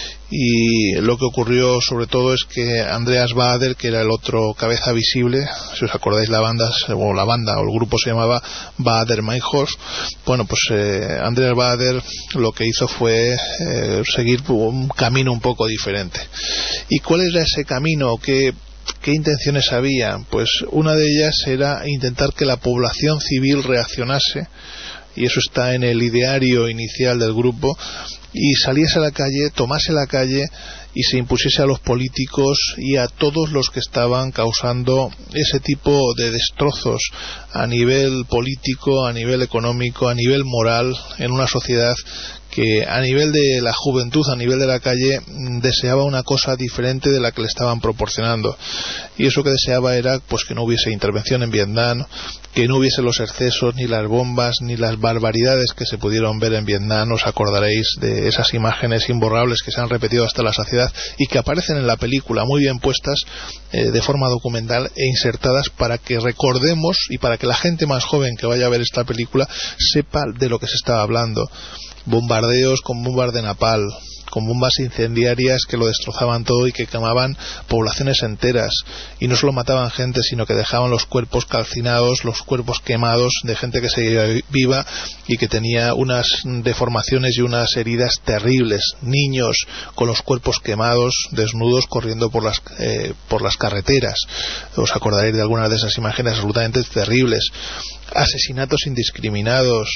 [SPEAKER 1] Y lo que ocurrió sobre todo es que Andreas Baader, que era el otro cabeza visible, si os acordáis, la banda o el grupo se llamaba Baader-Meinhof, bueno, pues Andreas Baader lo que hizo fue seguir un camino un poco diferente. ¿Y cuál era ese camino? ¿Qué intenciones había? Pues una de ellas era intentar que la población civil reaccionase, y eso está en el ideario inicial del grupo, y saliese a la calle, tomase la calle y se impusiese a los políticos y a todos los que estaban causando ese tipo de destrozos a nivel político, a nivel económico, a nivel moral, en una sociedad que a nivel de la juventud, a nivel de la calle, deseaba una cosa diferente de la que le estaban proporcionando. Y eso que deseaba era pues que no hubiese intervención en Vietnam, que no hubiese los excesos, ni las bombas, ni las barbaridades que se pudieron ver en Vietnam. Os acordaréis de esas imágenes imborrables que se han repetido hasta la saciedad y que aparecen en la película, muy bien puestas de forma documental e insertadas para que recordemos y para que la gente más joven que vaya a ver esta película sepa de lo que se estaba hablando. Bombardeos con bombas de napal, con bombas incendiarias que lo destrozaban todo y que quemaban poblaciones enteras, y no solo mataban gente, sino que dejaban los cuerpos calcinados, los cuerpos quemados de gente que seguía viva y que tenía unas deformaciones y unas heridas terribles, niños con los cuerpos quemados, desnudos, corriendo por las carreteras. Os acordaréis de algunas de esas imágenes absolutamente terribles. Asesinatos indiscriminados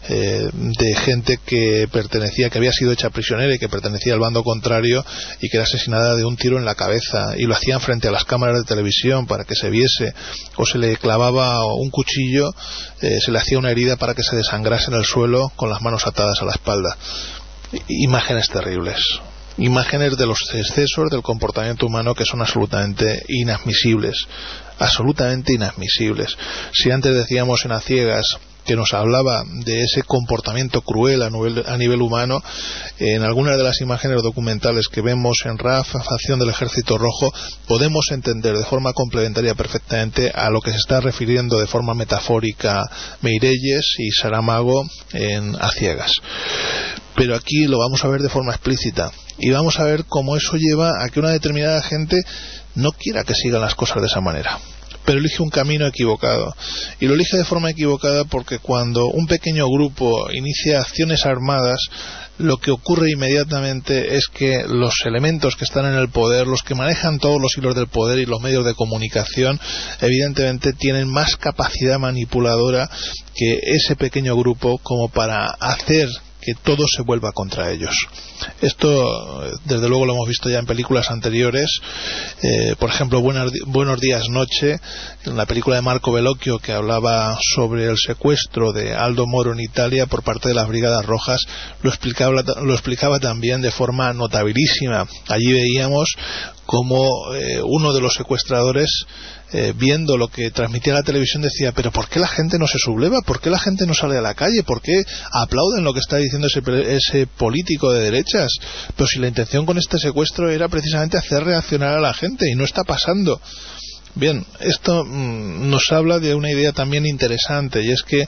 [SPEAKER 1] de gente que había sido hecha prisionera y que pertenecía al bando contrario y que era asesinada de un tiro en la cabeza, y lo hacían frente a las cámaras de televisión para que se viese, o se le clavaba un cuchillo, se le hacía una herida para que se desangrase en el suelo con las manos atadas a la espalda. Imágenes terribles, imágenes de los excesos del comportamiento humano que son absolutamente inadmisibles. Si antes decíamos en A Ciegas que nos hablaba de ese comportamiento cruel a nivel humano, en algunas de las imágenes documentales que vemos en RAF, Facción del Ejército Rojo, podemos entender de forma complementaria perfectamente a lo que se está refiriendo de forma metafórica Meirelles y Saramago en A Ciegas. Pero aquí lo vamos a ver de forma explícita, y vamos a ver cómo eso lleva a que una determinada gente no quiera que sigan las cosas de esa manera, pero elige un camino equivocado, y lo elige de forma equivocada porque cuando un pequeño grupo inicia acciones armadas, lo que ocurre inmediatamente es que los elementos que están en el poder, los que manejan todos los hilos del poder y los medios de comunicación, evidentemente tienen más capacidad manipuladora que ese pequeño grupo como para hacer que todo se vuelva contra ellos. Esto desde luego lo hemos visto ya en películas anteriores, por ejemplo Buenos días noche, en la película de Marco Bellocchio, que hablaba sobre el secuestro de Aldo Moro en Italia por parte de las Brigadas Rojas, lo explicaba también de forma notabilísima. Allí veíamos como uno de los secuestradores, viendo lo que transmitía la televisión, decía: pero ¿por qué la gente no se subleva? ¿Por qué la gente no sale a la calle? ¿Por qué aplauden lo que está diciendo ese político de derechas? Pero si la intención con este secuestro era precisamente hacer reaccionar a la gente, y no está pasando. Bien, esto nos habla de una idea también interesante, y es que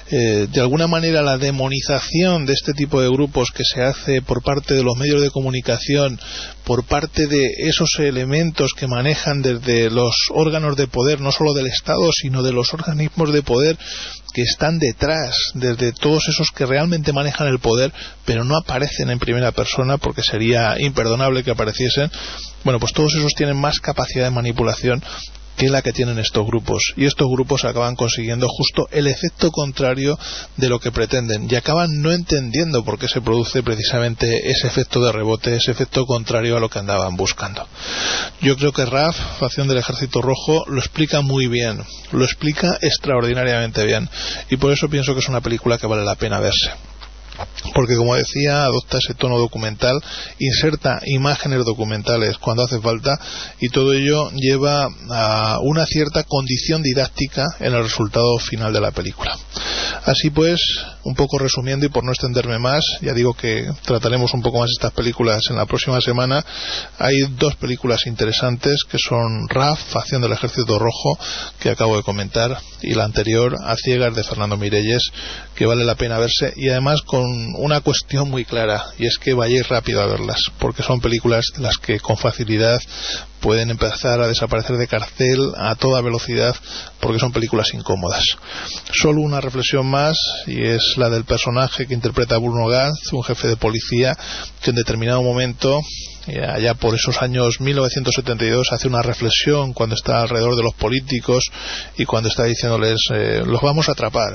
[SPEAKER 1] de alguna manera la demonización de este tipo de grupos que se hace por parte de los medios de comunicación, por parte de esos elementos que manejan desde los órganos de poder, no solo del Estado, sino de los organismos de poder que están detrás, desde todos esos que realmente manejan el poder, pero no aparecen en primera persona porque sería imperdonable que apareciesen. Bueno, pues todos esos tienen más capacidad de manipulación que la que tienen estos grupos, y estos grupos acaban consiguiendo justo el efecto contrario de lo que pretenden, y acaban no entendiendo por qué se produce precisamente ese efecto de rebote, ese efecto contrario a lo que andaban buscando. Yo creo que RAF, Facción del Ejército Rojo, lo explica muy bien, lo explica extraordinariamente bien, y por eso pienso que es una película que vale la pena verse. Porque, como decía, adopta ese tono documental, inserta imágenes documentales cuando hace falta, y todo ello lleva a una cierta condición didáctica en el resultado final de la película. Así pues, un poco resumiendo y por no extenderme más, ya digo que trataremos un poco más estas películas en la próxima semana. Hay dos películas interesantes que son RAF, Facción del Ejército Rojo, que acabo de comentar, y la anterior, A Ciegas, de Fernando Mirelles, que vale la pena verse, y además con una cuestión muy clara, y es que vayáis rápido a verlas, porque son películas de las que con facilidad pueden empezar a desaparecer de cartel a toda velocidad, porque son películas incómodas. Solo una reflexión más, y es la del personaje que interpreta Bruno Ganz, un jefe de policía que en determinado momento, allá por esos años 1972, hace una reflexión cuando está alrededor de los políticos y cuando está diciéndoles los vamos a atrapar.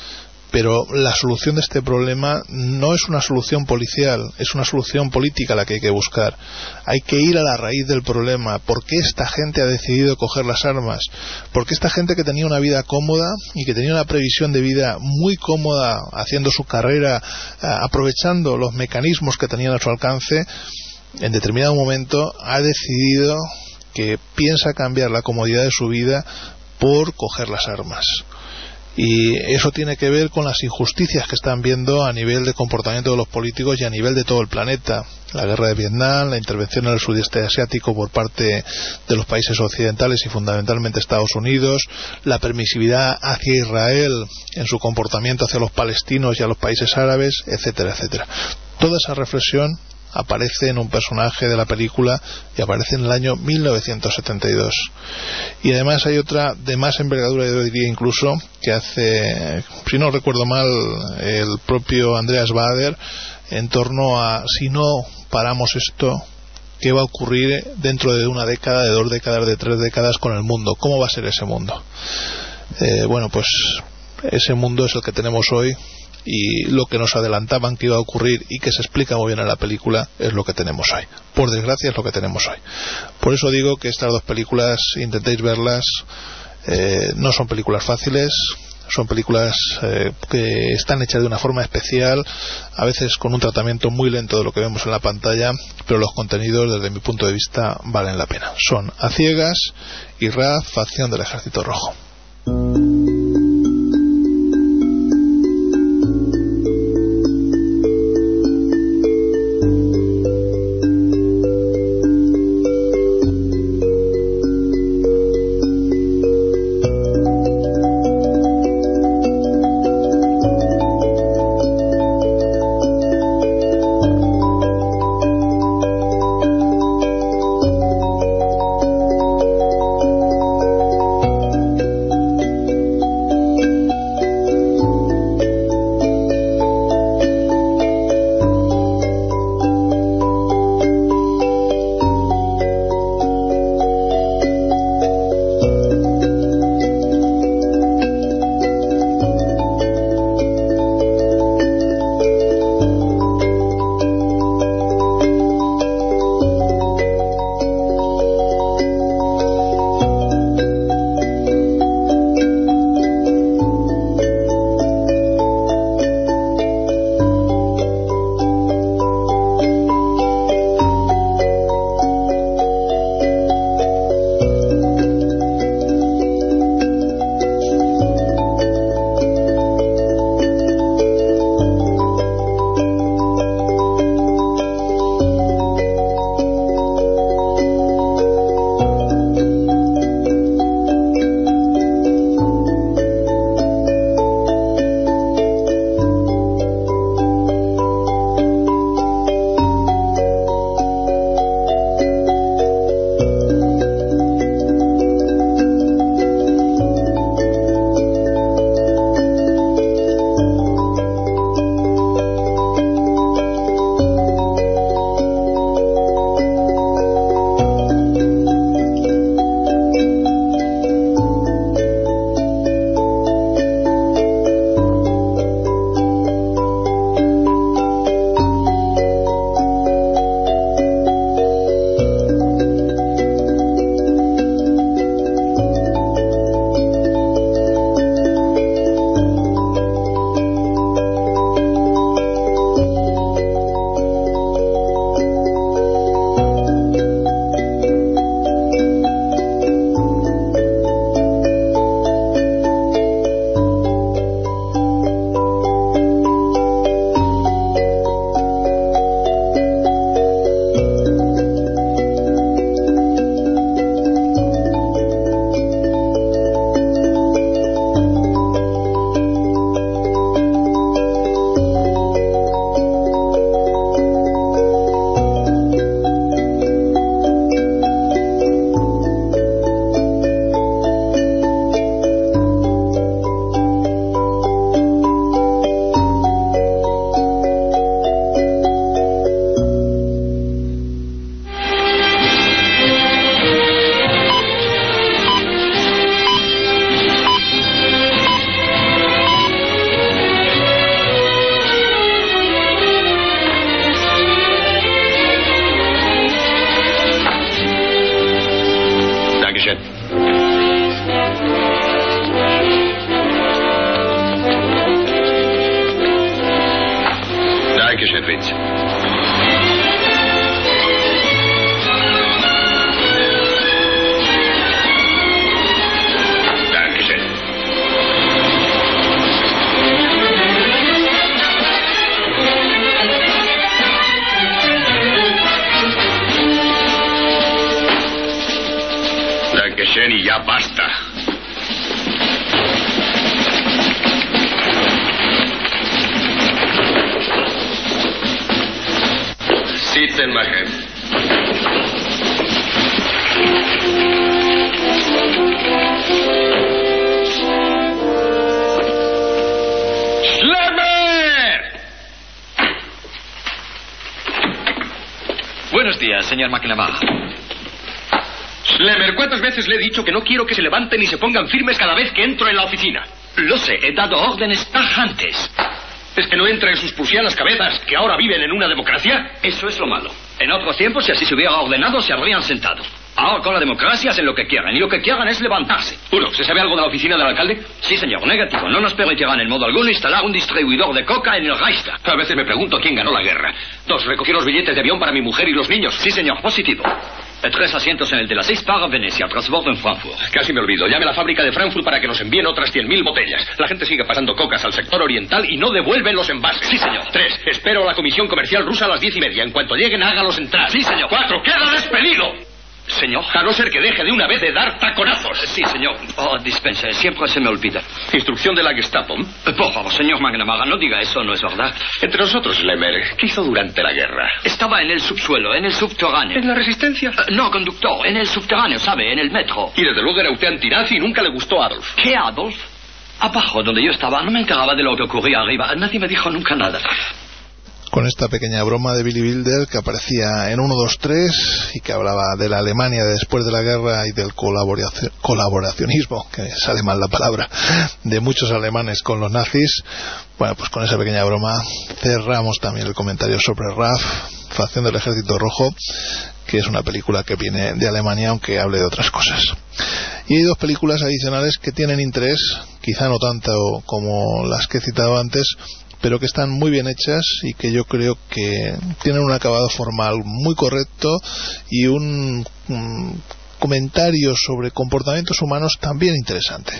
[SPEAKER 1] Pero la solución de este problema no es una solución policial, es una solución política la que hay que buscar. Hay que ir a la raíz del problema. ¿Por qué esta gente ha decidido coger las armas? ¿Por qué esta gente que tenía una vida cómoda y que tenía una previsión de vida muy cómoda, haciendo su carrera, aprovechando los mecanismos que tenían a su alcance, en determinado momento ha decidido que piensa cambiar la comodidad de su vida por coger las armas? Y eso tiene que ver con las injusticias que están viendo a nivel de comportamiento de los políticos y a nivel de todo el planeta. La guerra de Vietnam, la intervención en el sudeste asiático por parte de los países occidentales y fundamentalmente Estados Unidos, la permisividad hacia Israel en su comportamiento hacia los palestinos y a los países árabes, etcétera, etcétera. Toda esa reflexión aparece en un personaje de la película y aparece en el año 1972. Y además hay otra de más envergadura, yo diría incluso, que hace, si no recuerdo mal, el propio Andreas Baader, en torno a si no paramos esto, ¿qué va a ocurrir dentro de una década, de 2 décadas, de 3 décadas con el mundo? ¿Cómo va a ser ese mundo? Bueno, pues ese mundo es el que tenemos hoy, y lo que nos adelantaban que iba a ocurrir y que se explica muy bien en la película es lo que tenemos hoy. Por desgracia es lo que tenemos hoy. Por eso digo que estas dos películas, intentéis verlas. No son películas fáciles, son películas que están hechas de una forma especial, a veces con un tratamiento muy lento de lo que vemos en la pantalla, pero los contenidos desde mi punto de vista valen la pena. Son A Ciegas y RAF, Facción del Ejército Rojo.
[SPEAKER 3] Jenny, ya basta. Sitten, Magen. ¡Schlemmer!
[SPEAKER 2] Buenos días, señor McNamara.
[SPEAKER 3] Schlemmer, ¿cuántas veces le he dicho que no quiero que se levanten y se pongan firmes cada vez que entro en la oficina?
[SPEAKER 2] Lo sé, he dado órdenes tajantes.
[SPEAKER 3] ¿Es que no entra en sus prusianas cabezas que ahora viven en una democracia?
[SPEAKER 2] Eso es lo malo. En otros tiempos, si así se hubiera ordenado, se habrían sentado. Ahora con la democracia hacen lo que quieran, y lo que quieran es levantarse.
[SPEAKER 3] Uno, ¿se sabe algo de la oficina del alcalde?
[SPEAKER 2] Sí, señor, negativo. No nos permitirán en modo alguno instalar un distribuidor de coca en el Reichstag.
[SPEAKER 3] A veces me pregunto quién ganó la guerra. 2, recogí los billetes de avión para mi mujer y los niños.
[SPEAKER 2] Sí, señor, positivo. 3 asientos en el de la 6 para Venecia, transbordo en Frankfurt.
[SPEAKER 3] Casi me olvido. Llame a la fábrica de Frankfurt para que nos envíen otras 100.000 botellas. La gente sigue pasando cocas al sector oriental y no devuelven los envases.
[SPEAKER 2] Sí, señor.
[SPEAKER 3] 3, espero a la comisión comercial rusa a las 10:30. En cuanto lleguen, hágalos entrar.
[SPEAKER 2] Sí, señor.
[SPEAKER 3] 4, queda despedido.
[SPEAKER 2] Señor.
[SPEAKER 3] A no ser que deje de una vez de dar taconazos.
[SPEAKER 2] Sí, señor. Oh, dispense, siempre se me olvida.
[SPEAKER 3] Instrucción de la Gestapo.
[SPEAKER 2] Por favor, señor McNamara, no diga eso, no es verdad.
[SPEAKER 3] Entre nosotros, Schlemmer, ¿qué hizo durante la guerra?
[SPEAKER 2] Estaba en el subsuelo, en el subterráneo.
[SPEAKER 3] ¿En la resistencia?
[SPEAKER 2] No, conductor, en el subterráneo, ¿sabe? En el metro.
[SPEAKER 3] Y desde luego era usted antinazi y nunca le gustó Adolf.
[SPEAKER 2] ¿Qué Adolf? Abajo, donde yo estaba, no me enteraba de lo que ocurría arriba. Nadie me dijo nunca nada.
[SPEAKER 1] Con esta pequeña broma de Billy Wilder que aparecía en 1, 2, 3 y que hablaba de la Alemania después de la guerra y del colaboracionismo, que sale mal la palabra, de muchos alemanes con los nazis. Bueno, pues con esa pequeña broma cerramos también el comentario sobre RAF, Facción del Ejército Rojo, que es una película que viene de Alemania, aunque hable de otras cosas. Y hay 2 películas adicionales que tienen interés, quizá no tanto como las que he citado antes, pero que están muy bien hechas y que yo creo que tienen un acabado formal muy correcto y un comentario sobre comportamientos humanos también interesante.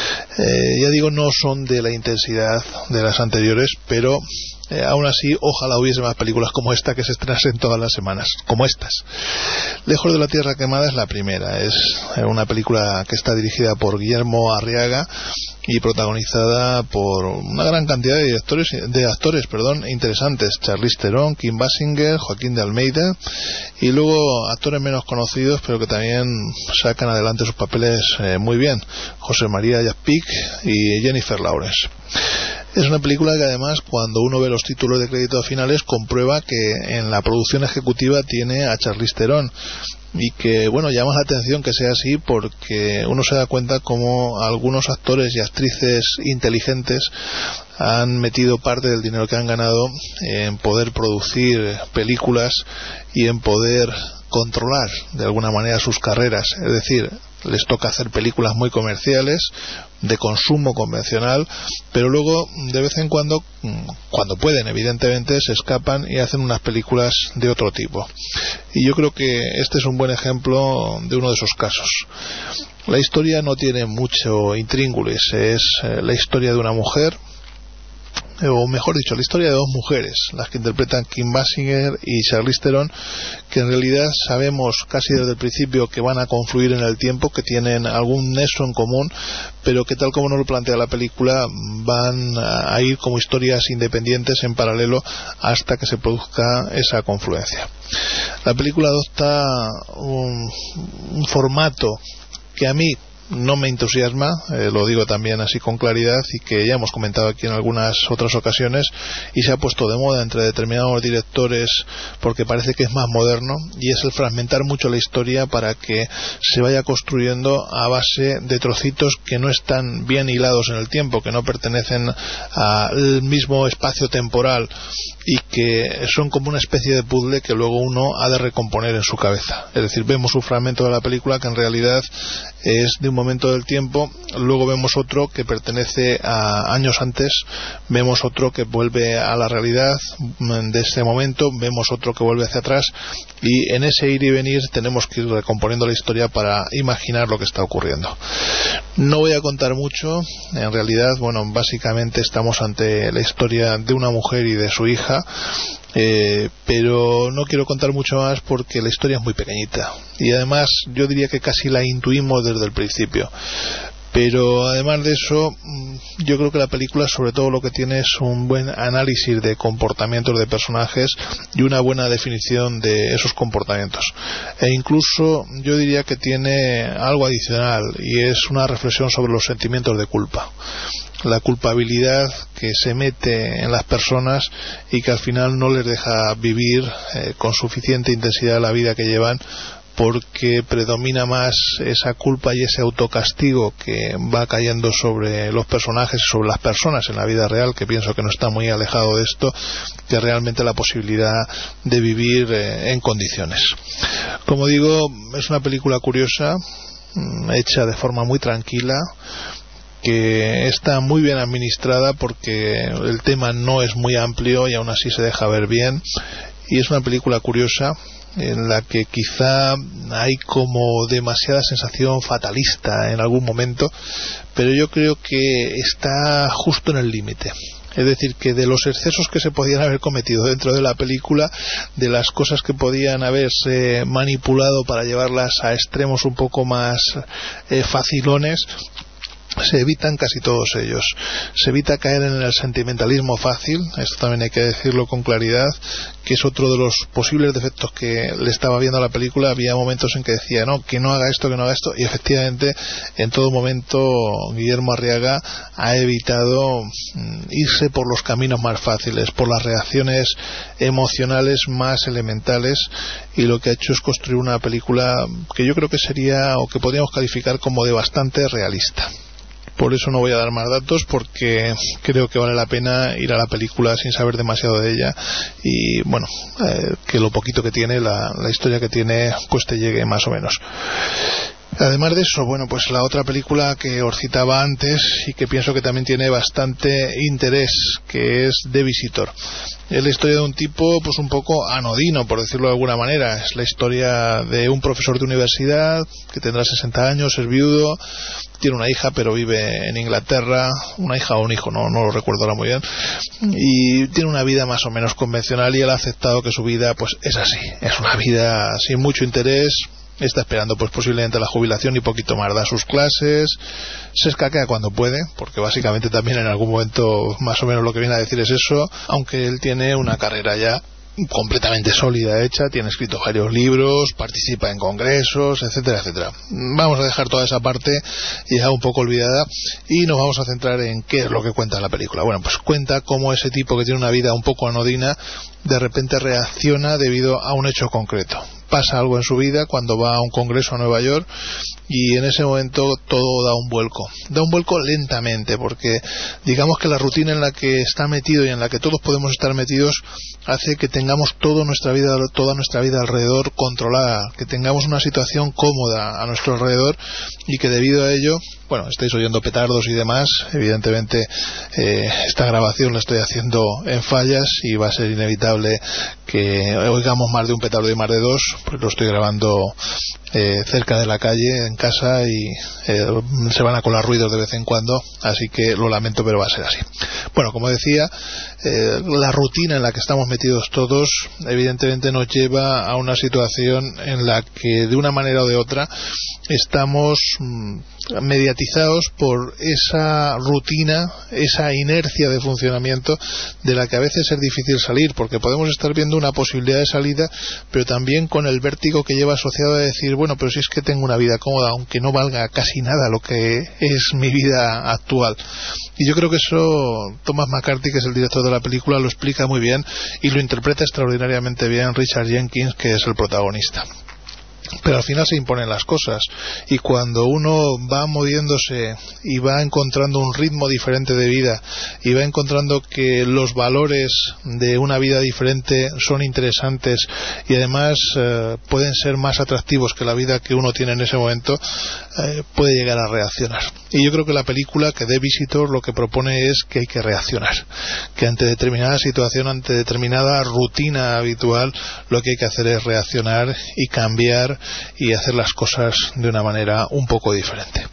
[SPEAKER 1] Ya digo, no son de la intensidad de las anteriores, pero aún así ojalá hubiese más películas como esta que se estrenasen todas las semanas, como estas. Lejos de la Tierra Quemada es la primera, es una película que está dirigida por Guillermo Arriaga y protagonizada por una gran cantidad de actores interesantes: Charlize Theron, Kim Basinger, Joaquín de Almeida, y luego actores menos conocidos pero que también sacan adelante sus papeles muy bien: José María Jaspic y Jennifer Lawrence. Es una película que además, cuando uno ve los títulos de crédito finales, comprueba que en la producción ejecutiva tiene a Charlize Theron, y que, bueno, llama la atención que sea así porque uno se da cuenta como algunos actores y actrices inteligentes han metido parte del dinero que han ganado en poder producir películas y en poder controlar de alguna manera sus carreras. Es decir, les toca hacer películas muy comerciales, de consumo convencional, pero luego de vez en cuando pueden, evidentemente, se escapan y hacen unas películas de otro tipo. Y yo creo que este es un buen ejemplo de uno de esos casos. La historia no tiene mucho intríngulis, es la historia de una mujer, o mejor dicho, la historia de 2 mujeres, las que interpretan Kim Basinger y Charlize Theron, que en realidad sabemos casi desde el principio que van a confluir en el tiempo, que tienen algún nexo en común, pero que, tal como nos lo plantea la película, van a ir como historias independientes en paralelo hasta que se produzca esa confluencia. La película adopta un formato que a mí no me entusiasma, lo digo también así con claridad, y que ya hemos comentado aquí en algunas otras ocasiones, y se ha puesto de moda entre determinados directores porque parece que es más moderno, y es el fragmentar mucho la historia para que se vaya construyendo a base de trocitos que no están bien hilados en el tiempo, que no pertenecen al mismo espacio temporal y que son como una especie de puzzle que luego uno ha de recomponer en su cabeza. Es decir, vemos un fragmento de la película que en realidad es de un momento del tiempo, luego vemos otro que pertenece a años antes, vemos otro que vuelve a la realidad de ese momento, vemos otro que vuelve hacia atrás, y en ese ir y venir tenemos que ir recomponiendo la historia para imaginar lo que está ocurriendo. No voy a contar mucho, en realidad, bueno, básicamente estamos ante la historia de una mujer y de su hija, pero no quiero contar mucho más porque la historia es muy pequeñita y además yo diría que casi la intuimos desde el principio. Pero además de eso, yo creo que la película sobre todo lo que tiene es un buen análisis de comportamientos de personajes y una buena definición de esos comportamientos. E incluso yo diría que tiene algo adicional y es una reflexión sobre los sentimientos de culpa. La culpabilidad que se mete en las personas y que al final no les deja vivir con suficiente intensidad la vida que llevan, porque predomina más esa culpa y ese autocastigo que va cayendo sobre los personajes y sobre las personas en la vida real, que pienso que no está muy alejado de esto, que realmente la posibilidad de vivir en condiciones. Como digo, es una película curiosa, hecha de forma muy tranquila, que está muy bien administrada porque el tema no es muy amplio y aún así se deja ver bien, y es una película curiosa en la que quizá hay como demasiada sensación fatalista en algún momento, pero yo creo que está justo en el límite. Es decir, que de los excesos que se podían haber cometido dentro de la película, de las cosas que podían haberse manipulado para llevarlas a extremos un poco más facilones, se evitan casi todos ellos. Se evita caer en el sentimentalismo fácil, esto también hay que decirlo con claridad, que es otro de los posibles defectos que le estaba viendo a la película. Había momentos en que decía, no, que no haga esto, y efectivamente en todo momento Guillermo Arriaga ha evitado irse por los caminos más fáciles, por las reacciones emocionales más elementales, y lo que ha hecho es construir una película que yo creo que sería, o que podríamos calificar como de bastante realista. Por eso no voy a dar más datos, porque creo que vale la pena ir a la película sin saber demasiado de ella y bueno, que lo poquito que tiene, la historia que tiene, pues te llegue más o menos. Además de eso, bueno, pues la otra película que os citaba antes y que pienso que también tiene bastante interés, que es The Visitor. Es la historia de un tipo pues un poco anodino, por decirlo de alguna manera. Es la historia de un profesor de universidad que tendrá 60 años, es viudo, tiene una hija pero vive en Inglaterra, una hija o un hijo, no lo recuerdo ahora muy bien, y tiene una vida más o menos convencional, y él ha aceptado que su vida pues es así, es una vida sin mucho interés. Está esperando pues posiblemente la jubilación y poquito más, da sus clases, se escaquea cuando puede, porque básicamente también en algún momento más o menos lo que viene a decir es eso, aunque él tiene una carrera ya completamente sólida hecha, tiene escritos varios libros, participa en congresos, etcétera, etcétera. Vamos a dejar toda esa parte ya un poco olvidada y nos vamos a centrar en qué es lo que cuenta la película. Bueno, pues cuenta cómo ese tipo que tiene una vida un poco anodina de repente reacciona debido a un hecho concreto. Pasa algo en su vida cuando va a un congreso a Nueva York y en ese momento todo da un vuelco lentamente, porque digamos que la rutina en la que está metido y en la que todos podemos estar metidos hace que tengamos toda nuestra vida alrededor controlada, que tengamos una situación cómoda a nuestro alrededor y que debido a ello, bueno, estáis oyendo petardos y demás, evidentemente esta grabación la estoy haciendo en fallas y va a ser inevitable que oigamos más de un petardo y más de dos, pues lo estoy grabando cerca de la calle, en casa, y se van a colar ruidos de vez en cuando, así que lo lamento, pero va a ser así. Bueno, como decía, la rutina en la que estamos metidos todos evidentemente nos lleva a una situación en la que de una manera o de otra estamos mediatizados por esa rutina, esa inercia de funcionamiento de la que a veces es difícil salir, porque podemos estar viendo una posibilidad de salida, pero también con el vértigo que lleva asociado a decir, bueno, pero si es que tengo una vida cómoda, aunque no valga casi nada lo que es mi vida actual. Y yo creo que eso Thomas McCarthy, que es el director de la película, lo explica muy bien y lo interpreta extraordinariamente bien Richard Jenkins, que es el protagonista. Pero al final se imponen las cosas, y cuando uno va moviéndose y va encontrando un ritmo diferente de vida y va encontrando que los valores de una vida diferente son interesantes y además pueden ser más atractivos que la vida que uno tiene en ese momento, puede llegar a reaccionar. Y yo creo que la película, que The Visitor, lo que propone es que hay que reaccionar, que ante determinada situación, ante determinada rutina habitual, lo que hay que hacer es reaccionar y cambiar y hacer las cosas de una manera un poco diferente.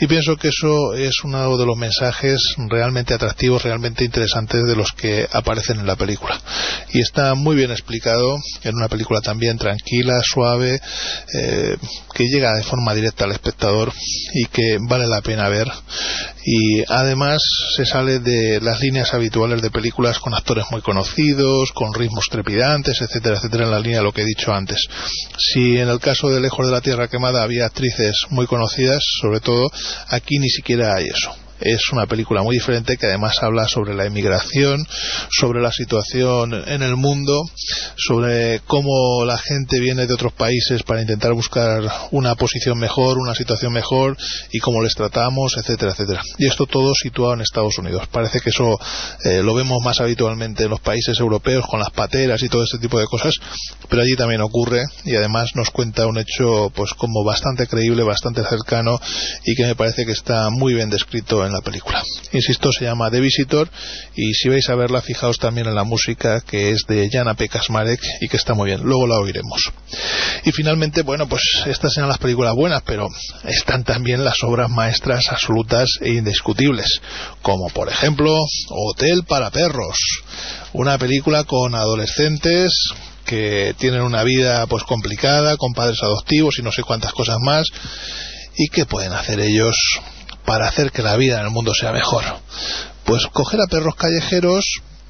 [SPEAKER 1] Y pienso que eso es uno de los mensajes realmente atractivos, realmente interesantes de los que aparecen en la película. Y está muy bien explicado en una película también tranquila, suave, que llega de forma directa al espectador y que vale la pena ver. Y además se sale de las líneas habituales de películas con actores muy conocidos, con ritmos trepidantes, etcétera, etcétera, en la línea de lo que he dicho antes. Si en el caso de Lejos de la Tierra Quemada había actrices muy conocidas, sobre todo, aquí ni siquiera hay eso. Es una película muy diferente que además habla sobre la emigración, sobre la situación en el mundo, sobre cómo la gente viene de otros países para intentar buscar una posición mejor, una situación mejor, y cómo les tratamos, etcétera, etcétera. Y esto todo situado en Estados Unidos. Parece que eso lo vemos más habitualmente en los países europeos con las pateras y todo este tipo de cosas, pero allí también ocurre, y además nos cuenta un hecho pues como bastante creíble, bastante cercano, y que me parece que está muy bien descrito en la película. Insisto, se llama The Visitor, y si vais a verla, fijaos también en la música, que es de Jana Pekasmarek y que está muy bien. Luego la oiremos. Y finalmente, bueno, pues estas eran las películas buenas, pero están también las obras maestras absolutas e indiscutibles, como por ejemplo Hotel para perros, una película con adolescentes que tienen una vida pues complicada, con padres adoptivos y no sé cuántas cosas más, y qué pueden hacer ellos para hacer que la vida en el mundo sea mejor. Pues coger a perros callejeros,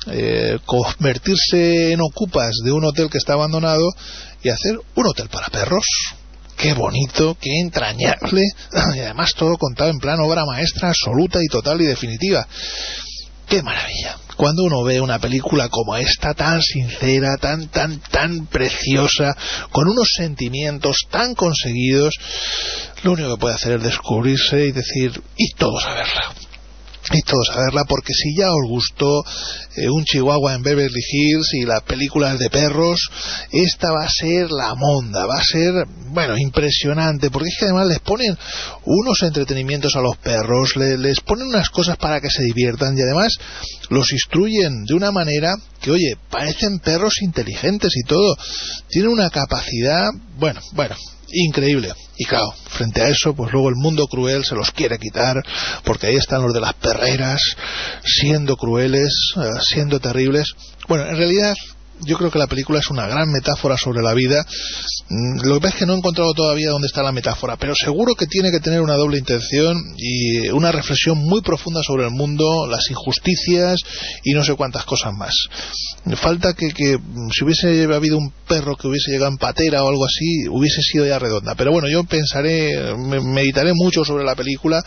[SPEAKER 1] convertirse en ocupas de un hotel que está abandonado y hacer un hotel para perros. Qué bonito, qué entrañable, y además todo contado en plan obra maestra absoluta y total y definitiva. ¡Qué maravilla! Cuando uno ve una película como esta, tan sincera, tan preciosa, con unos sentimientos tan conseguidos, lo único que puede hacer es descubrirse y decir, y todos a verla. Y todos a verla, porque si ya os gustó un Chihuahua en Beverly Hills y las películas de perros, esta va a ser la monda, va a ser, bueno, impresionante, porque es que además les ponen unos entretenimientos a los perros, les ponen unas cosas para que se diviertan, y además los instruyen de una manera que, oye, parecen perros inteligentes y todo, tienen una capacidad, bueno, increíble. Y claro, frente a eso, pues luego el mundo cruel se los quiere quitar, porque ahí están los de las perreras, siendo crueles, siendo terribles. Bueno, en realidad yo creo que la película es una gran metáfora sobre la vida. Lo que pasa es que no he encontrado todavía dónde está la metáfora, pero seguro que tiene que tener una doble intención y una reflexión muy profunda sobre el mundo, las injusticias y no sé cuántas cosas más. Falta que si hubiese habido un perro que hubiese llegado en patera o algo así, hubiese sido ya redonda. Pero bueno, yo meditaré mucho sobre la película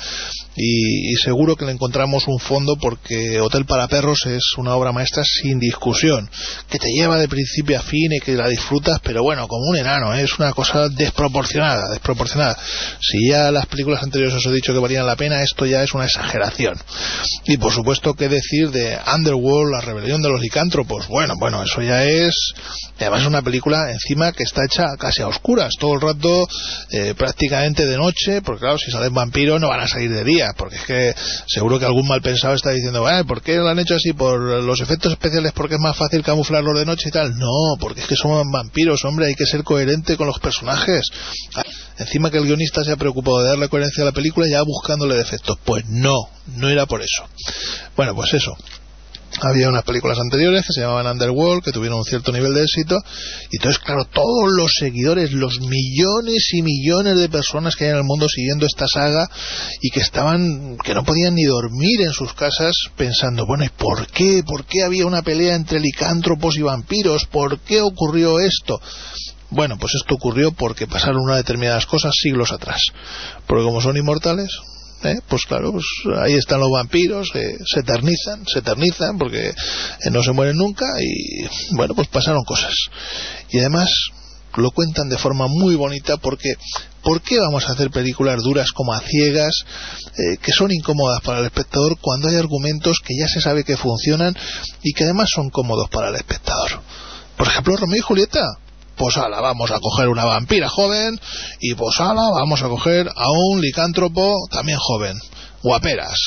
[SPEAKER 1] y seguro que le encontramos un fondo, porque Hotel para perros es una obra maestra sin discusión, que te lleva de principio a fin y que la disfrutas, pero bueno, como un enano, es una cosa desproporcionada. Si ya las películas anteriores os he dicho que valían la pena, esto ya es una exageración. Y por supuesto, qué decir de Underworld, la rebelión de los licántropos. Bueno, eso ya es, además es una película encima que está hecha casi a oscuras, todo el rato, prácticamente de noche, porque claro, si salen vampiros no van a salir de día, porque es que seguro que algún mal pensado está diciendo, ¿por qué lo han hecho así? ¿Por los efectos especiales? ¿Porque es más fácil camuflarlo de noche y tal? No, porque es que somos vampiros, hombre, hay que ser coherente con los personajes. Encima que el guionista se ha preocupado de darle coherencia a la película ya buscándole defectos. Pues no era por eso. Bueno, pues eso. Había unas películas anteriores que se llamaban Underworld, que tuvieron un cierto nivel de éxito, y entonces claro, todos los seguidores, los millones y millones de personas que hay en el mundo siguiendo esta saga, y que no podían ni dormir en sus casas pensando, bueno, ¿y por qué? ¿Por qué había una pelea entre licántropos y vampiros? ¿Por qué ocurrió esto? Bueno, pues esto ocurrió porque pasaron unas determinadas cosas siglos atrás, porque como son inmortales, pues claro, pues ahí están los vampiros, se eternizan porque no se mueren nunca, y bueno, pues pasaron cosas. Y además lo cuentan de forma muy bonita, porque ¿por qué vamos a hacer películas duras como a ciegas, que son incómodas para el espectador, cuando hay argumentos que ya se sabe que funcionan y que además son cómodos para el espectador? Por ejemplo, Romeo y Julieta. Pues ala, vamos a coger una vampira joven, y pues ala, vamos a coger a un licántropo también joven, guaperas,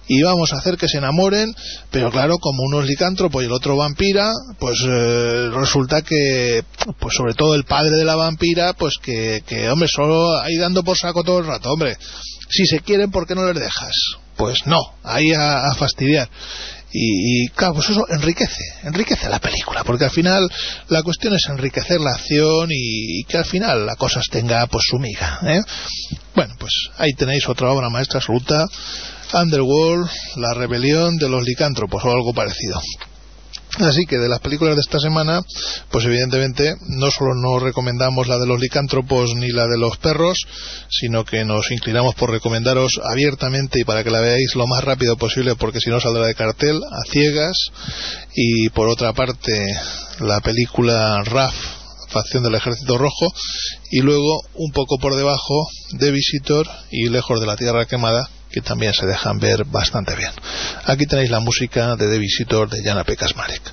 [SPEAKER 1] y vamos a hacer que se enamoren, pero claro, como uno es licántropo y el otro vampira, pues resulta que, pues sobre todo el padre de la vampira, pues que hombre, solo ahí dando por saco todo el rato, hombre, si se quieren, ¿por qué no les dejas? Pues no, ahí a fastidiar. Y claro, pues eso enriquece la película, porque al final la cuestión es enriquecer la acción y que al final la cosa tenga pues su miga, ¿eh? Bueno, pues ahí tenéis otra obra maestra absoluta, Underworld, la rebelión de los licántropos o algo parecido. Así que de las películas de esta semana, pues evidentemente no solo no recomendamos la de los licántropos ni la de los perros, sino que nos inclinamos por recomendaros abiertamente y para que la veáis lo más rápido posible, porque si no saldrá de cartel, A ciegas. Y por otra parte, la película RAF, Facción del Ejército Rojo, y luego un poco por debajo, The Visitor y Lejos de la Tierra Quemada, que también se dejan ver bastante bien. Aquí tenéis la música de The Visitor de Jana Pekasmarek.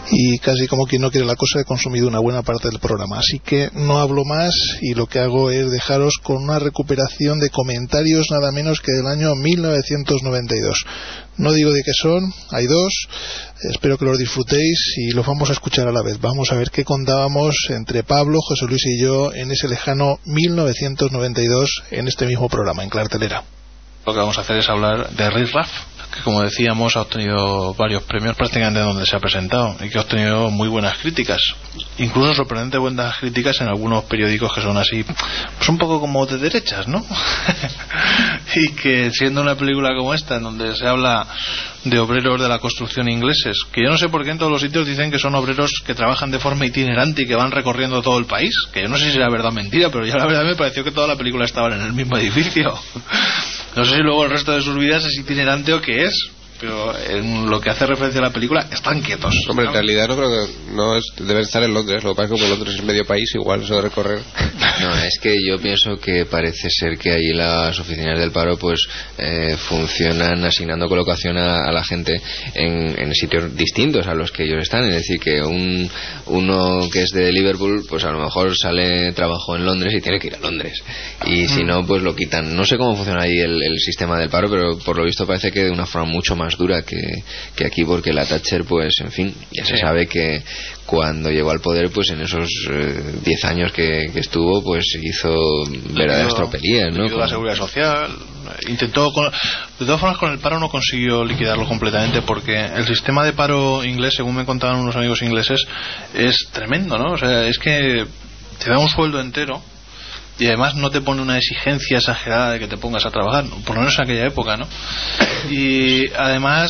[SPEAKER 1] y casi como quien no quiere la cosa he consumido una buena parte del programa, así que no hablo más y lo que hago es dejaros con una recuperación de comentarios nada menos que del año 1992. No digo de qué son, hay dos, espero que los disfrutéis y los vamos a escuchar a la vez. Vamos a ver qué contábamos entre Pablo, José Luis y yo en ese lejano 1992 en este mismo programa, en Clartelera.
[SPEAKER 5] Lo que vamos a hacer es hablar de Riff Raff, que como decíamos ha obtenido varios premios prácticamente donde se ha presentado y que ha obtenido muy buenas críticas, incluso sorprendente buenas críticas en algunos periódicos que son así, pues un poco como de derechas, ¿no? Y que siendo una película como esta en donde se habla de obreros de la construcción ingleses, que yo no sé por qué en todos los sitios dicen que son obreros que trabajan de forma itinerante y que van recorriendo todo el país, que yo no sé si era verdad o mentira, pero ya la verdad me pareció que toda la película estaban en el mismo edificio. No sé si luego el resto de sus vidas es itinerante o qué es, pero en lo que hace referencia a la película están quietos.
[SPEAKER 6] Hombre, en realidad no creo que debe estar en Londres. Lo que pasa es que como Londres es medio país, igual eso de recorrer.
[SPEAKER 7] No, es que yo pienso que parece ser que ahí las oficinas del paro pues funcionan asignando colocación a la gente en sitios distintos a los que ellos están. Es decir, que uno que es de Liverpool pues a lo mejor trabajó en Londres y tiene que ir a Londres, y si no pues lo quitan. No sé cómo funciona ahí el sistema del paro, pero por lo visto parece que de una forma mucho más dura que aquí, porque la Thatcher pues en fin ya se sabe que cuando llegó al poder pues en esos 10 años que estuvo pues hizo verdaderas tropelías, ¿no?
[SPEAKER 5] La seguridad social intentó de todas formas con el paro no consiguió liquidarlo completamente, porque el sistema de paro inglés, según me contaban unos amigos ingleses, es tremendo, ¿no? O sea, es que te da un sueldo entero y además no te pone una exigencia exagerada de que te pongas a trabajar, por lo menos en aquella época, ¿no? Y además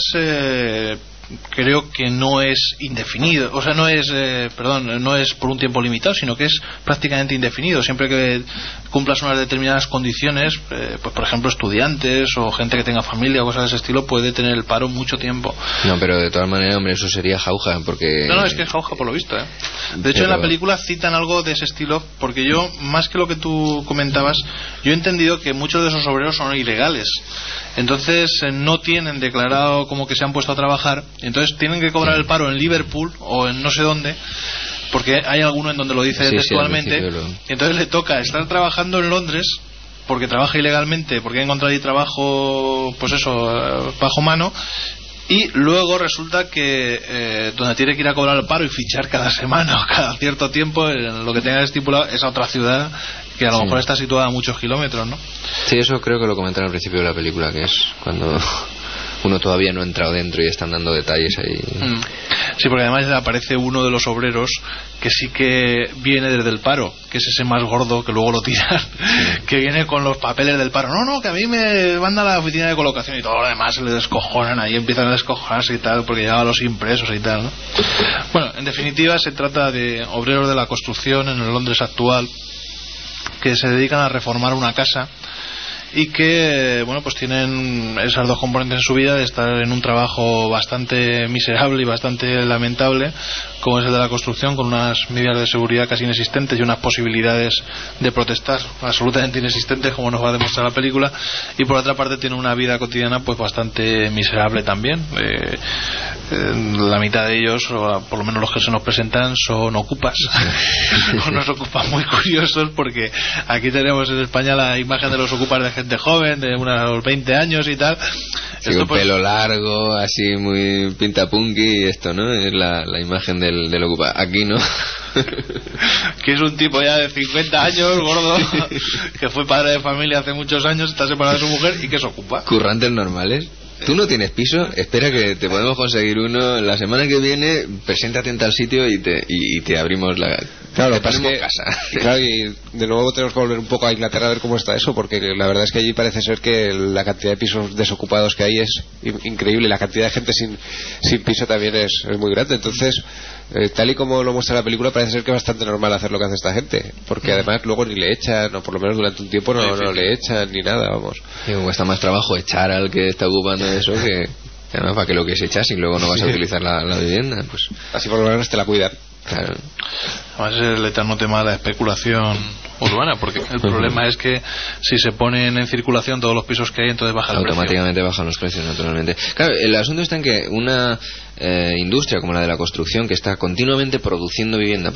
[SPEAKER 5] creo que no es indefinido, o sea, no es por un tiempo limitado, sino que es prácticamente indefinido. Siempre que cumplas unas determinadas condiciones, pues por ejemplo estudiantes o gente que tenga familia o cosas de ese estilo, puede tener el paro mucho tiempo.
[SPEAKER 7] No, pero de todas maneras, hombre, eso sería jauja, porque...
[SPEAKER 5] No, es que es jauja por lo visto, ¿eh? De hecho, en la película citan algo de ese estilo, porque yo, más que lo que tú comentabas, yo he entendido que muchos de esos obreros son ilegales. Entonces no tienen declarado como que se han puesto a trabajar, entonces tienen que cobrar el paro en Liverpool o en no sé dónde, porque hay alguno en donde lo dice textualmente, y entonces le toca estar trabajando en Londres porque trabaja ilegalmente, porque ha encontrado ahí trabajo, pues eso, bajo mano, y luego resulta que donde tiene que ir a cobrar el paro y fichar cada semana o cada cierto tiempo, en lo que tenga estipulado, es a otra ciudad que a lo mejor está situada a muchos kilómetros, ¿no?
[SPEAKER 7] Sí, eso creo que lo comentaron al principio de la película, que es cuando uno todavía no ha entrado dentro y están dando detalles ahí.
[SPEAKER 5] Sí, porque además aparece uno de los obreros que sí que viene desde el paro, que es ese más gordo que luego lo tiran, que viene con los papeles del paro. No, que a mí me mandan a la oficina de colocación y todo lo demás se le descojonan, ahí empiezan a descojonarse y tal, porque llevan los impresos y tal, ¿no? Bueno, en definitiva se trata de obreros de la construcción en el Londres actual que se dedican a reformar una casa y que, bueno, pues tienen esas dos componentes en su vida, de estar en un trabajo bastante miserable y bastante lamentable, como es el de la construcción, con unas medidas de seguridad casi inexistentes y unas posibilidades de protestar absolutamente inexistentes, como nos va a demostrar la película, y por otra parte tiene una vida cotidiana pues bastante miserable también. La mitad de ellos, o por lo menos los que se nos presentan, son ocupas. Unos ocupas muy curiosos, porque aquí tenemos en España la imagen de los ocupas de gente joven, de unos 20 años y tal.
[SPEAKER 7] Sí, esto, un pues, pelo largo, así muy pintapunky, y esto, ¿no? Es la imagen del ocupa. Aquí no.
[SPEAKER 5] Que es un tipo ya de 50 años, gordo, que fue padre de familia hace muchos años, está separado de su mujer y que se ocupa.
[SPEAKER 7] Currantes normales. ¿Tú no tienes piso? Espera que te podemos conseguir uno. La semana que viene, preséntate en tal sitio y te abrimos la...
[SPEAKER 6] Claro, lo que pasa es que, casa. Claro, y de nuevo tenemos que volver un poco a Inglaterra a ver cómo está eso, porque la verdad es que allí parece ser que la cantidad de pisos desocupados que hay es increíble, la cantidad de gente sin piso también es muy grande. Entonces, tal y como lo muestra la película, parece ser que es bastante normal hacer lo que hace esta gente, porque además luego ni le echan, o por lo menos durante un tiempo no le echan ni nada, vamos.
[SPEAKER 7] Y cuesta más trabajo echar al que está ocupando eso que además para que lo que se echas y luego no vas a utilizar la vivienda, pues
[SPEAKER 6] así por lo menos te la cuidan.
[SPEAKER 7] Claro.
[SPEAKER 5] Además es el eterno tema de la especulación urbana, porque el problema es que si se ponen en circulación todos los pisos que hay, entonces baja el precio.
[SPEAKER 7] Automáticamente bajan los precios, naturalmente. Claro, el asunto está en que una industria como la de la construcción, que está continuamente produciendo vivienda,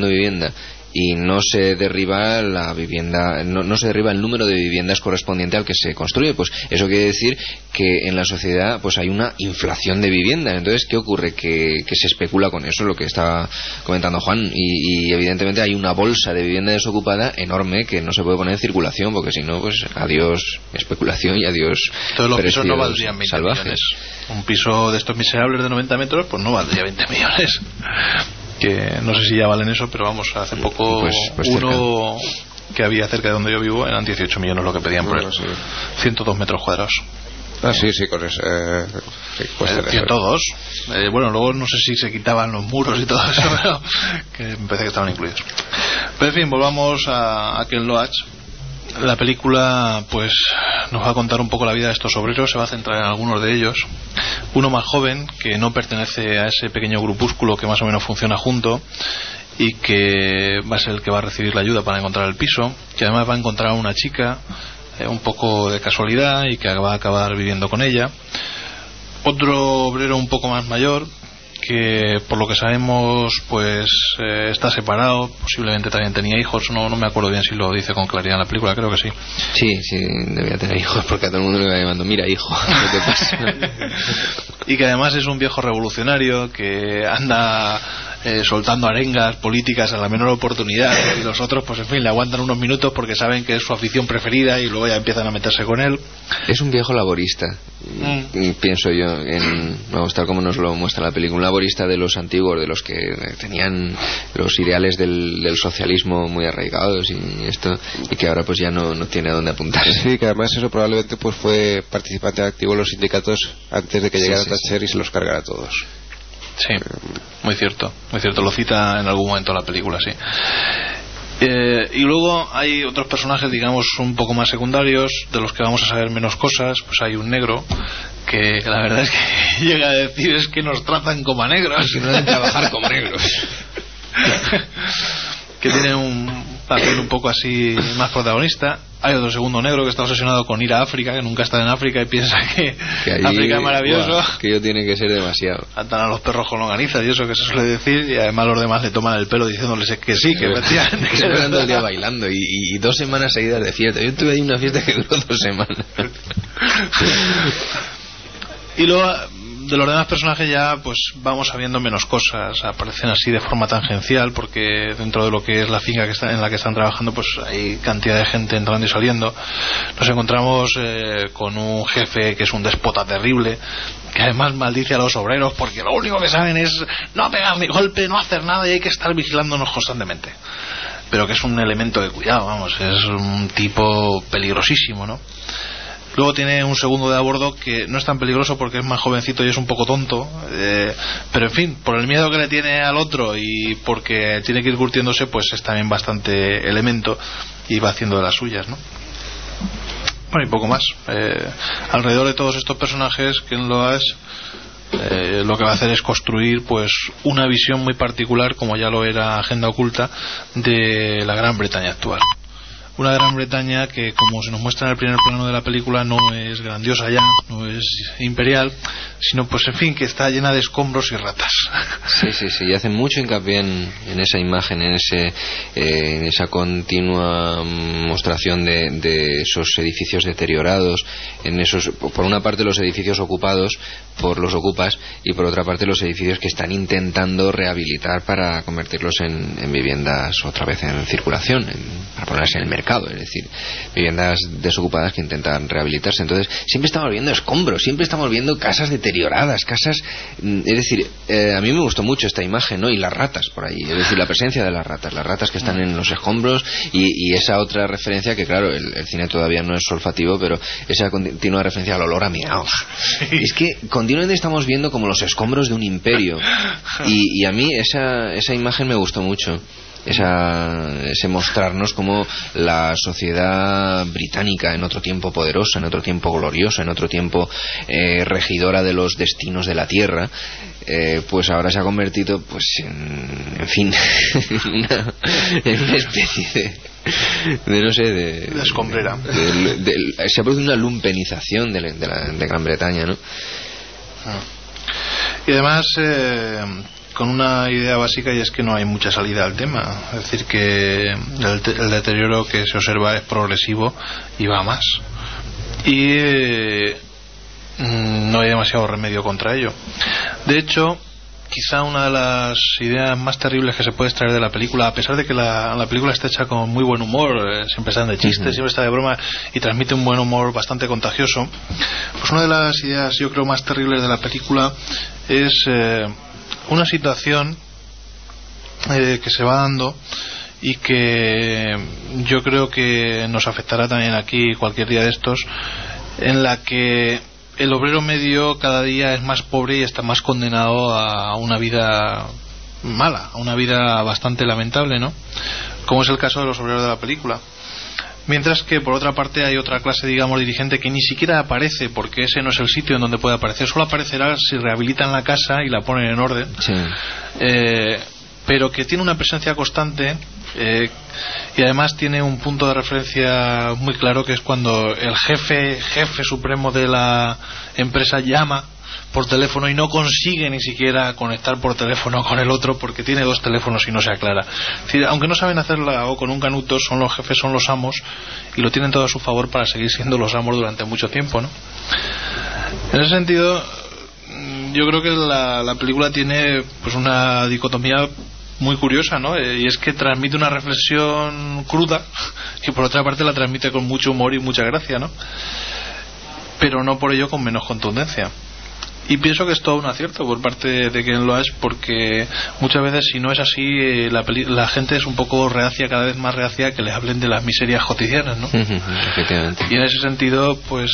[SPEAKER 7] y no se derriba la vivienda, no se derriba el número de viviendas correspondiente al que se construye, pues eso quiere decir que en la sociedad pues hay una inflación de vivienda. Entonces, ¿qué ocurre? Que se especula con eso, lo que estaba comentando Juan, y evidentemente hay una bolsa de vivienda desocupada enorme que no se puede poner en circulación, porque si no, pues adiós especulación y adiós
[SPEAKER 5] todos los pisos no valdrían 20
[SPEAKER 7] salvajes.
[SPEAKER 5] millones. Un piso de estos miserables de 90 metros pues no valdría 20 millones, que no sé si ya valen eso, pero vamos, hace poco
[SPEAKER 7] pues
[SPEAKER 5] uno que había cerca de donde yo vivo eran 18 millones lo que pedían por él. 102 metros cuadrados.
[SPEAKER 6] Sí, con eso.
[SPEAKER 5] 102. Bueno, luego no sé si se quitaban los muros y todo eso, pero que me parece que estaban incluidos. Pero en fin, volvamos a Ken Loach. La película pues nos va a contar un poco la vida de estos obreros, se va a centrar en algunos de ellos. Uno más joven, que no pertenece a ese pequeño grupúsculo que más o menos funciona junto, y que va a ser el que va a recibir la ayuda para encontrar el piso, que además va a encontrar a una chica un poco de casualidad y que va a acabar viviendo con ella. Otro obrero un poco más mayor, que por lo que sabemos pues está separado, posiblemente también tenía hijos, no me acuerdo bien si lo dice con claridad en la película, creo que sí.
[SPEAKER 7] Sí, debía tener hijos, porque a todo el mundo le va llamando, mira hijo, ¿qué te pasa?
[SPEAKER 5] Y que además es un viejo revolucionario que anda soltando arengas políticas a la menor oportunidad, y los otros pues en fin le aguantan unos minutos porque saben que es su afición preferida y luego ya empiezan a meterse con él.
[SPEAKER 7] Es un viejo laborista, pienso yo, tal como nos lo muestra la película, un laborista de los antiguos, de los que tenían los ideales del socialismo muy arraigados y que ahora pues ya no tiene a dónde apuntar.
[SPEAKER 6] Sí, que además eso probablemente pues fue participante activo en los sindicatos antes de que llegara Thatcher y se los cargara a todos.
[SPEAKER 5] Sí, muy cierto, lo cita en algún momento la película, sí. Y luego hay otros personajes, digamos, un poco más secundarios, de los que vamos a saber menos cosas. Pues hay un negro que la verdad es que llega a decir es que nos tratan como a negros
[SPEAKER 7] y no deben trabajar como negros.
[SPEAKER 5] Que tiene un papel un poco así más protagonista. Hay otro segundo negro que está obsesionado con ir a África, que nunca está en África y piensa que allí, África es maravilloso.
[SPEAKER 7] Que ello tiene que ser demasiado.
[SPEAKER 5] Atan a los perros con longanizas y eso que se suele decir, y además los demás le toman el pelo diciéndoles que sí, que efectivamente.
[SPEAKER 7] Que se pasan todo el día bailando y 2 semanas seguidas de fiesta. Yo tuve ahí una fiesta que duró 2 semanas.
[SPEAKER 5] Y luego de los demás personajes ya pues vamos sabiendo menos cosas, aparecen así de forma tangencial, porque dentro de lo que es la finca en la que están trabajando pues hay cantidad de gente entrando y saliendo. Nos encontramos con un jefe que es un déspota terrible, que además maldice a los obreros porque lo único que saben es no pegar ni golpe, no hacer nada, y hay que estar vigilándonos constantemente, pero que es un elemento de cuidado, vamos, es un tipo peligrosísimo, ¿no? Luego tiene un segundo de a bordo que no es tan peligroso porque es más jovencito y es un poco tonto, pero en fin, por el miedo que le tiene al otro y porque tiene que ir curtiéndose, pues es también bastante elemento y va haciendo de las suyas, ¿no? Bueno, y poco más. Alrededor de todos estos personajes, Ken Loach lo que va a hacer es construir pues una visión muy particular, como ya lo era Agenda Oculta, de la Gran Bretaña actual. Una Gran Bretaña que, como se nos muestra en el primer plano de la película, no es grandiosa ya, no es imperial, sino pues en fin, que está llena de escombros y ratas.
[SPEAKER 7] Sí, y hacen mucho hincapié en esa imagen, en esa continua mostración de esos edificios deteriorados, en esos, por una parte los edificios ocupados por los ocupas y por otra parte los edificios que están intentando rehabilitar para convertirlos en viviendas otra vez en circulación, para ponerse en el mercado. Es decir, viviendas desocupadas que intentan rehabilitarse. Entonces siempre estamos viendo escombros, siempre estamos viendo casas deterioradas, casas, es decir, a mí me gustó mucho esta imagen, ¿no? Y las ratas por ahí, es decir, la presencia de las ratas que están en los escombros, y esa otra referencia que claro, el cine todavía no es olfativo, pero esa continua referencia al olor a miaos. Sí. Es que continuamente estamos viendo como los escombros de un imperio, y a mí esa imagen me gustó mucho. ese mostrarnos como la sociedad británica, en otro tiempo poderosa, en otro tiempo gloriosa, en otro tiempo regidora de los destinos de la tierra, pues ahora se ha convertido, pues en fin, en una especie de no sé, de
[SPEAKER 5] escombrera.
[SPEAKER 7] Se ha producido una lumpenización de Gran Bretaña, ¿no?
[SPEAKER 5] Y además con una idea básica, y es que no hay mucha salida al tema. Es decir, que el deterioro que se observa es progresivo y va a más. Y no hay demasiado remedio contra ello. De hecho, quizá una de las ideas más terribles que se puede extraer de la película, a pesar de que la película está hecha con muy buen humor, siempre están de chistes, siempre está de broma y transmite un buen humor bastante contagioso, pues una de las ideas, yo creo, más terribles de la película es una situación que se va dando y que yo creo que nos afectará también aquí cualquier día de estos, en la que el obrero medio cada día es más pobre y está más condenado a una vida mala, a una vida bastante lamentable, ¿no? Como es el caso de los obreros de la película. Mientras que por otra parte hay otra clase, digamos, dirigente que ni siquiera aparece, porque ese no es el sitio en donde puede aparecer. Solo aparecerá si rehabilitan la casa y la ponen en orden.
[SPEAKER 7] Sí.
[SPEAKER 5] Pero que tiene una presencia constante y además tiene un punto de referencia muy claro, que es cuando el jefe supremo de la empresa llama por teléfono y no consigue ni siquiera conectar por teléfono con el otro porque tiene dos teléfonos y no se aclara. Es decir, aunque no saben hacerla o con un canuto, son los jefes, son los amos y lo tienen todo a su favor para seguir siendo los amos durante mucho tiempo, ¿no? En ese sentido, yo creo que la película tiene pues una dicotomía muy curiosa, ¿no? Y es que transmite una reflexión cruda y por otra parte la transmite con mucho humor y mucha gracia, ¿no? Pero no por ello con menos contundencia. Y pienso que es todo un acierto por parte de quien lo es, porque muchas veces, si no es así, la gente es un poco reacia, cada vez más reacia, que le hablen de las miserias cotidianas, ¿no?
[SPEAKER 7] Efectivamente.
[SPEAKER 5] Y en ese sentido, pues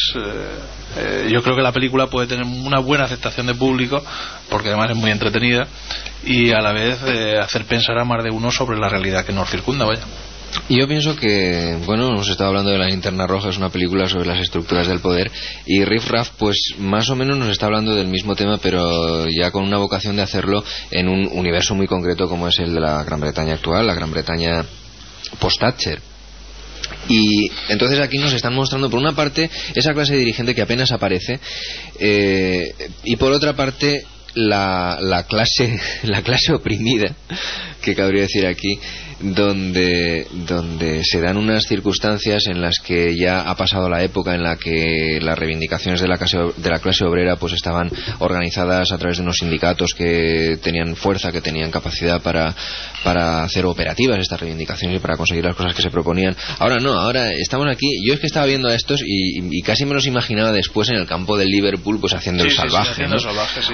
[SPEAKER 5] yo creo que la película puede tener una buena aceptación de público, porque además es muy entretenida, y a la vez hacer pensar a más de uno sobre la realidad que nos circunda, vaya.
[SPEAKER 7] Y yo pienso que, bueno, hemos estado hablando de La Linterna Roja, es una película sobre las estructuras del poder, y Riff Raff pues más o menos nos está hablando del mismo tema, pero ya con una vocación de hacerlo en un universo muy concreto como es el de la Gran Bretaña actual, la Gran Bretaña post-Thatcher. Y entonces aquí nos están mostrando por una parte esa clase de dirigente que apenas aparece, y por otra parte la clase oprimida, que cabría decir aquí, donde se dan unas circunstancias en las que ya ha pasado la época en la que las reivindicaciones de la clase obrera pues estaban organizadas a través de unos sindicatos que tenían fuerza, que tenían capacidad para hacer operativas estas reivindicaciones y para conseguir las cosas que se proponían. Ahora no, ahora estamos aquí, yo es que estaba viendo a estos y casi me los imaginaba después en el campo del Liverpool pues haciendo el salvaje, ¿no?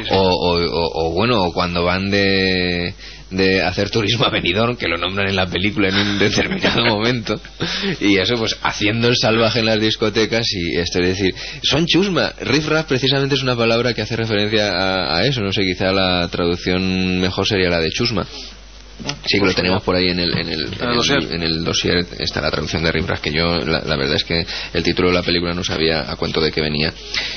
[SPEAKER 7] O bueno, cuando van de hacer turismo a Benidorm, que lo nombran en la película en un determinado momento, y eso pues haciendo el salvaje en las discotecas, y esto es decir, son chusma. Riff Raff precisamente es una palabra que hace referencia a eso, no sé, quizá la traducción mejor sería la de chusma. Sí, que lo tenemos por ahí en el dossier está la traducción de Riff Raff, que yo la verdad es que el título de la película no sabía a cuento de qué venía,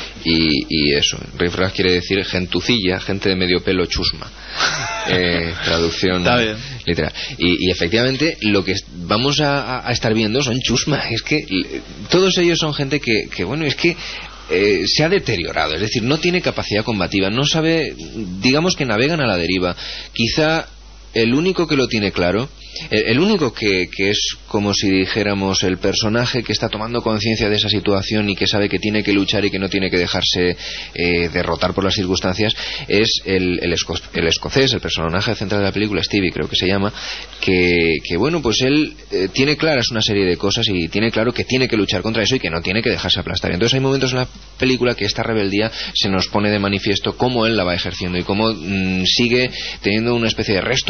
[SPEAKER 7] y eso, Riff Raff quiere decir gentucilla, gente de medio pelo chusma, traducción literal, y efectivamente lo que vamos a estar viendo son chusma, es que todos ellos son gente que bueno, es que se ha deteriorado, es decir, no tiene capacidad combativa, no sabe, digamos que navegan a la deriva. Quizá el único que lo tiene claro, el único que es como si dijéramos el personaje que está tomando conciencia de esa situación y que sabe que tiene que luchar y que no tiene que dejarse derrotar por las circunstancias, es el escocés, el personaje central de la película, Stevie creo que se llama, que bueno, pues él tiene claras una serie de cosas y tiene claro que tiene que luchar contra eso y que no tiene que dejarse aplastar. Entonces hay momentos en la película que esta rebeldía se nos pone de manifiesto cómo él la va ejerciendo y cómo sigue teniendo una especie de restos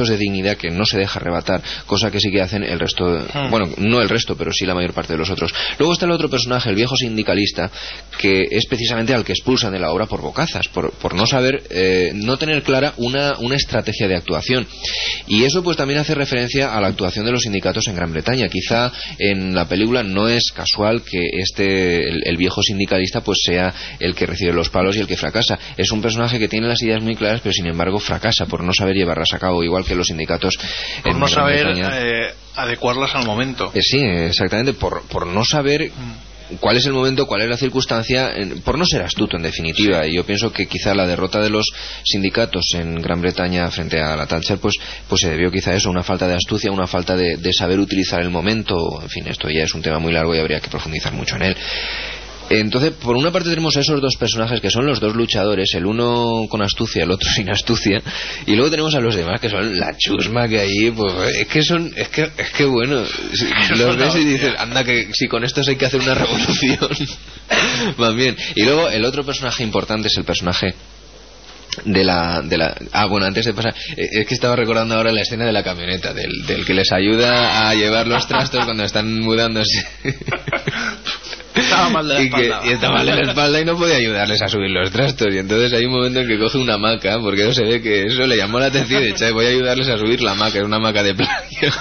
[SPEAKER 7] de dignidad que no se deja arrebatar, cosa que sí que hacen el resto, bueno, no el resto, pero sí la mayor parte de los otros. Luego está el otro personaje, el viejo sindicalista, que es precisamente al que expulsan de la obra por bocazas, por no saber, no tener clara una estrategia de actuación. Y eso pues también hace referencia a la actuación de los sindicatos en Gran Bretaña. Quizá en la película no es casual que el viejo sindicalista pues sea el que recibe los palos y el que fracasa. Es un personaje que tiene las ideas muy claras, pero sin embargo fracasa por no saber llevarlas a cabo, igual que los sindicatos
[SPEAKER 5] por no saber adecuarlas al momento.
[SPEAKER 7] Sí, exactamente, por no saber cuál es el momento, cuál es la circunstancia, por no ser astuto en definitiva. Y yo pienso que quizá la derrota de los sindicatos en Gran Bretaña frente a la Thatcher pues se debió quizá a eso, una falta de astucia, una falta de saber utilizar el momento. En fin, esto ya es un tema muy largo y habría que profundizar mucho en él. Entonces, por una parte tenemos a esos dos personajes que son los dos luchadores, el uno con astucia, el otro sin astucia, y luego tenemos a los demás que son la chusma que ahí, pues es que bueno, los ves y dices, anda que si con estos hay que hacer una revolución. Más bien. Y luego el otro personaje importante es el personaje bueno, antes de pasar, es que estaba recordando ahora la escena de la camioneta, del que les ayuda a llevar los trastos cuando están mudándose.
[SPEAKER 5] Estaba mal de la espalda.
[SPEAKER 7] Y estaba mal de la espalda y no podía ayudarles a subir los trastos. Y entonces hay un momento en que coge una hamaca, porque no se ve que eso le llamó la atención. Y dice, voy a ayudarles a subir la hamaca, es una hamaca de playa.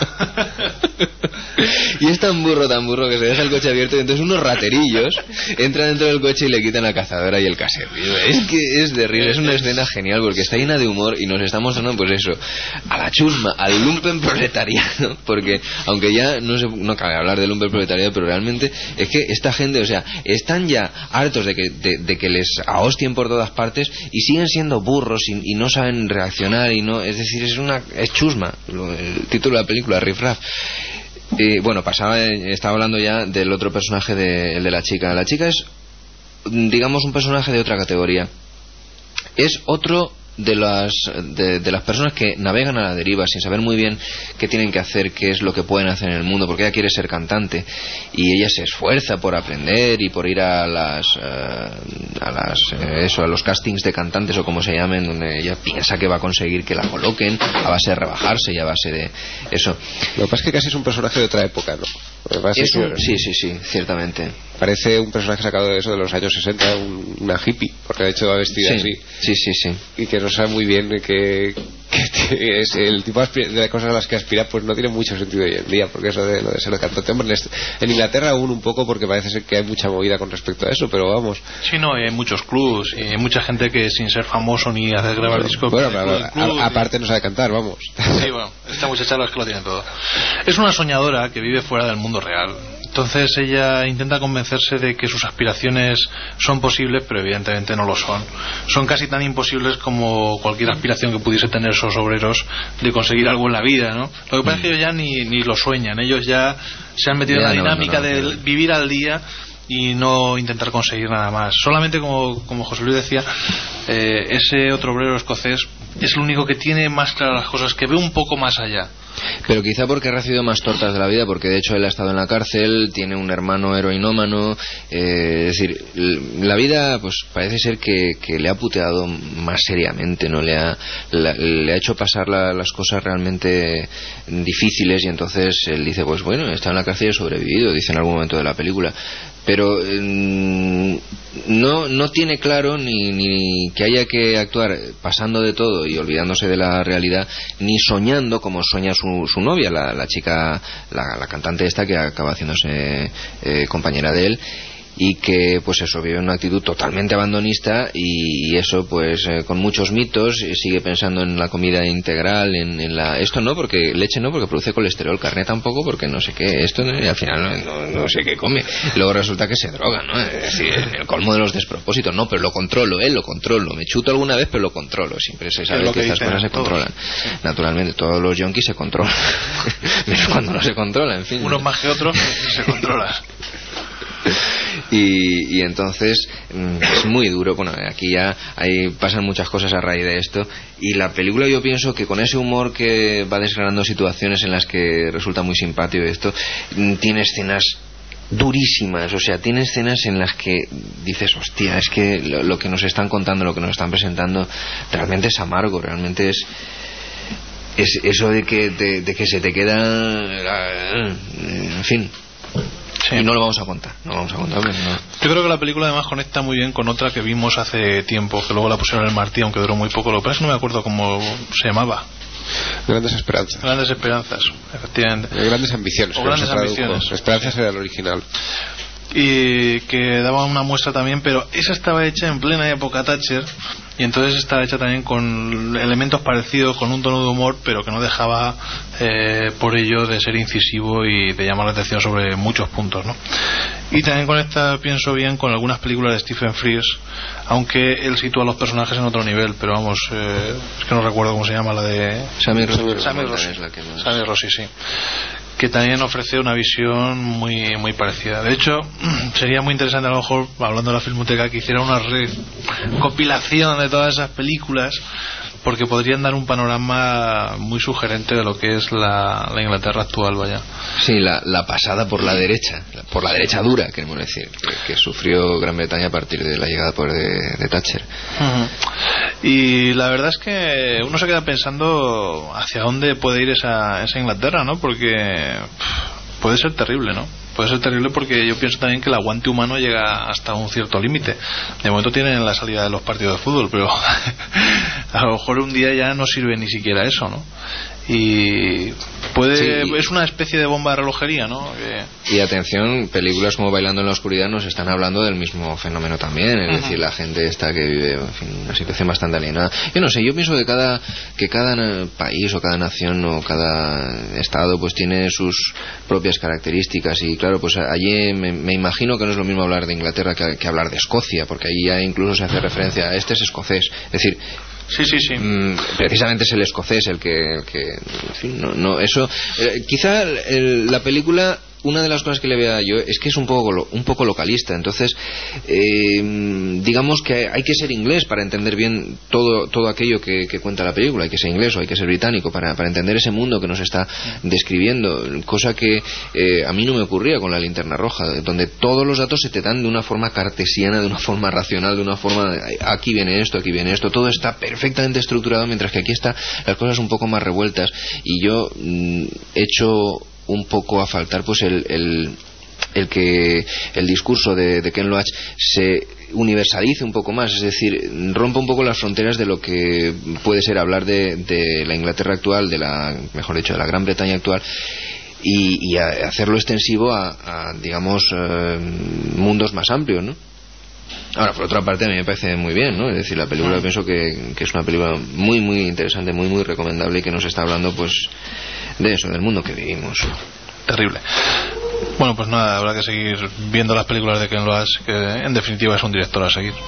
[SPEAKER 7] Y es tan burro que se deja el coche abierto y entonces unos raterillos entran dentro del coche y le quitan la cazadora y el casero. Es que es de risa, es una escena genial porque está llena de humor y nos está mostrando pues eso, a la chusma, al lumpen proletariado, porque aunque ya no cabe hablar del lumpen proletariado, pero realmente es que esta gente, o sea, están ya hartos de que les ahostien por todas partes y siguen siendo burros y no saben reaccionar y no, es decir, es chusma, el título de la película, Riff Raff. Bueno, estaba hablando ya del otro personaje, el de la chica. La chica es, digamos, un personaje de otra categoría. Es otro de las personas que navegan a la deriva sin saber muy bien qué tienen que hacer, qué es lo que pueden hacer en el mundo, porque ella quiere ser cantante y ella se esfuerza por aprender y por ir a los castings de cantantes o como se llamen, donde ella piensa que va a conseguir que la coloquen a base de rebajarse y a base de eso.
[SPEAKER 6] Lo que pasa es que casi es un personaje de otra época, ¿no?
[SPEAKER 7] Sí, ciertamente.
[SPEAKER 6] Parece un personaje sacado de eso de los años 60, una hippie, porque de hecho va vestida así. Sí. Y que no sabe muy bien que es el tipo de cosas a las que aspira, pues no tiene mucho sentido hoy en día, porque eso de lo de ser cantante. En Inglaterra aún un poco, porque parece ser que hay mucha movida con respecto a eso, pero vamos.
[SPEAKER 5] Sí, no, hay muchos clubs y hay mucha gente que sin ser famoso ni hacer grabar discos.
[SPEAKER 6] Bueno, pero aparte no sabe cantar, vamos.
[SPEAKER 5] Sí, bueno, esta muchacha es que lo tiene todo. Es una soñadora que vive fuera del mundo real. Entonces ella intenta convencerse de que sus aspiraciones son posibles, pero evidentemente no lo son. Son casi tan imposibles como cualquier aspiración que pudiese tener esos obreros de conseguir algo en la vida, ¿no? Lo que pasa es que ellos ya ni lo sueñan. Ellos ya se han metido en la dinámica de vivir al día y no intentar conseguir nada más. Solamente, como José Luis decía, ese otro obrero escocés es el único que tiene más claras las cosas, que ve un poco más allá.
[SPEAKER 7] Pero quizá porque ha recibido más tortas de la vida, porque de hecho él ha estado en la cárcel, tiene un hermano heroinómano, es decir, la vida pues parece ser que le ha puteado más seriamente, ¿no? Le ha hecho pasar las cosas realmente difíciles, y entonces él dice, pues bueno, he estado en la cárcel y he sobrevivido, dice en algún momento de la película. Pero no tiene claro ni que haya que actuar pasando de todo y olvidándose de la realidad, ni soñando como sueña su novia, la chica, la cantante esta que acaba haciéndose compañera de él, y que pues eso, vive una actitud totalmente abandonista y eso pues con muchos mitos, sigue pensando en la comida integral, esto no, porque leche no, porque produce colesterol, carne tampoco, porque no sé qué, esto y al final no sé qué come, luego resulta que se droga, ¿no? Es decir, el colmo de los despropósitos, no, pero lo controlo, me chuto alguna vez pero lo controlo, siempre se sabe que estas cosas se controlan, naturalmente, todos los yonkis se controlan menos cuando no se controlan, en fin,
[SPEAKER 5] unos más que otros se controlan.
[SPEAKER 7] Y entonces es muy duro. Bueno, aquí ya pasan muchas cosas a raíz de esto, y la película, yo pienso que con ese humor que va desgranando situaciones en las que resulta muy simpático esto, tiene escenas durísimas, o sea, tiene escenas en las que dices, hostia, es que lo que nos están contando, lo que nos están presentando realmente es amargo, realmente es eso de que se te queda, en fin. Sí. Y no lo vamos a contar, no.
[SPEAKER 5] Yo creo que la película además conecta muy bien con otra que vimos hace tiempo, que luego la pusieron en el Martí, aunque duró muy poco. Lo que pasa es que no me acuerdo cómo se llamaba.
[SPEAKER 6] Grandes Esperanzas,
[SPEAKER 5] efectivamente.
[SPEAKER 6] Grandes Ambiciones. Esperanzas era el original.
[SPEAKER 5] Y que daba una muestra también, pero esa estaba hecha en plena época Thatcher, y entonces estaba hecha también con elementos parecidos, con un tono de humor, pero que no dejaba por ello de ser incisivo y de llamar la atención sobre muchos puntos, ¿no? Y también conecta, pienso bien, con algunas películas de Stephen Frears, aunque él sitúa a los personajes en otro nivel, pero vamos, es que no recuerdo cómo se llama, la de Sammy Rossi, sí, que también ofrece una visión muy muy parecida. De hecho, sería muy interesante a lo mejor, hablando de la Filmoteca, que hiciera una recopilación de todas esas películas, porque podrían dar un panorama muy sugerente de lo que es la Inglaterra actual, vaya.
[SPEAKER 7] Sí, la pasada por la derecha dura, queremos decir, que sufrió Gran Bretaña a partir de la llegada de Thatcher.
[SPEAKER 5] Y la verdad es que uno se queda pensando hacia dónde puede ir esa Inglaterra, ¿no? Porque puede ser terrible, ¿no? Puede ser terrible, porque yo pienso también que el aguante humano llega hasta un cierto límite. De momento tienen la salida de los partidos de fútbol, pero a lo mejor un día ya no sirve ni siquiera eso, ¿no? Y es una especie de bomba de relojería, ¿no?
[SPEAKER 7] Y atención, películas como Bailando en la Oscuridad nos están hablando del mismo fenómeno también, es decir, la gente esta que vive, en fin, una situación bastante alienada. Yo no sé, yo pienso que cada país o cada nación o cada estado pues tiene sus propias características, y claro, pues allí me imagino que no es lo mismo hablar de Inglaterra que hablar de Escocia, porque allí ya incluso se hace referencia a este es escocés, es decir,
[SPEAKER 5] sí.
[SPEAKER 7] Precisamente es el escocés el que en fin, no eso. Quizá la película, una de las cosas que le vea yo es que es un poco localista, entonces digamos que hay que ser inglés para entender bien todo aquello que cuenta la película. Hay que ser inglés o hay que ser británico para entender ese mundo que nos está describiendo, cosa que a mí no me ocurría con La Linterna Roja, donde todos los datos se te dan de una forma cartesiana, de una forma racional, de una forma aquí viene esto, todo está perfectamente estructurado, mientras que aquí está las cosas un poco más revueltas, y yo echo un poco a faltar pues el que el discurso de Ken Loach se universalice un poco más, es decir, rompa un poco las fronteras de lo que puede ser hablar de la Inglaterra actual, mejor dicho, de la Gran Bretaña actual, y hacerlo extensivo a digamos, mundos más amplios, ¿no? Ahora, por otra parte, a mí me parece muy bien, ¿no? Es decir, la película pienso que es una película muy muy interesante, muy muy recomendable, y que nos está hablando pues de eso, del mundo que vivimos.
[SPEAKER 5] Terrible. Bueno, pues nada, habrá que seguir viendo las películas de Ken Loach, que en definitiva es un director a seguir.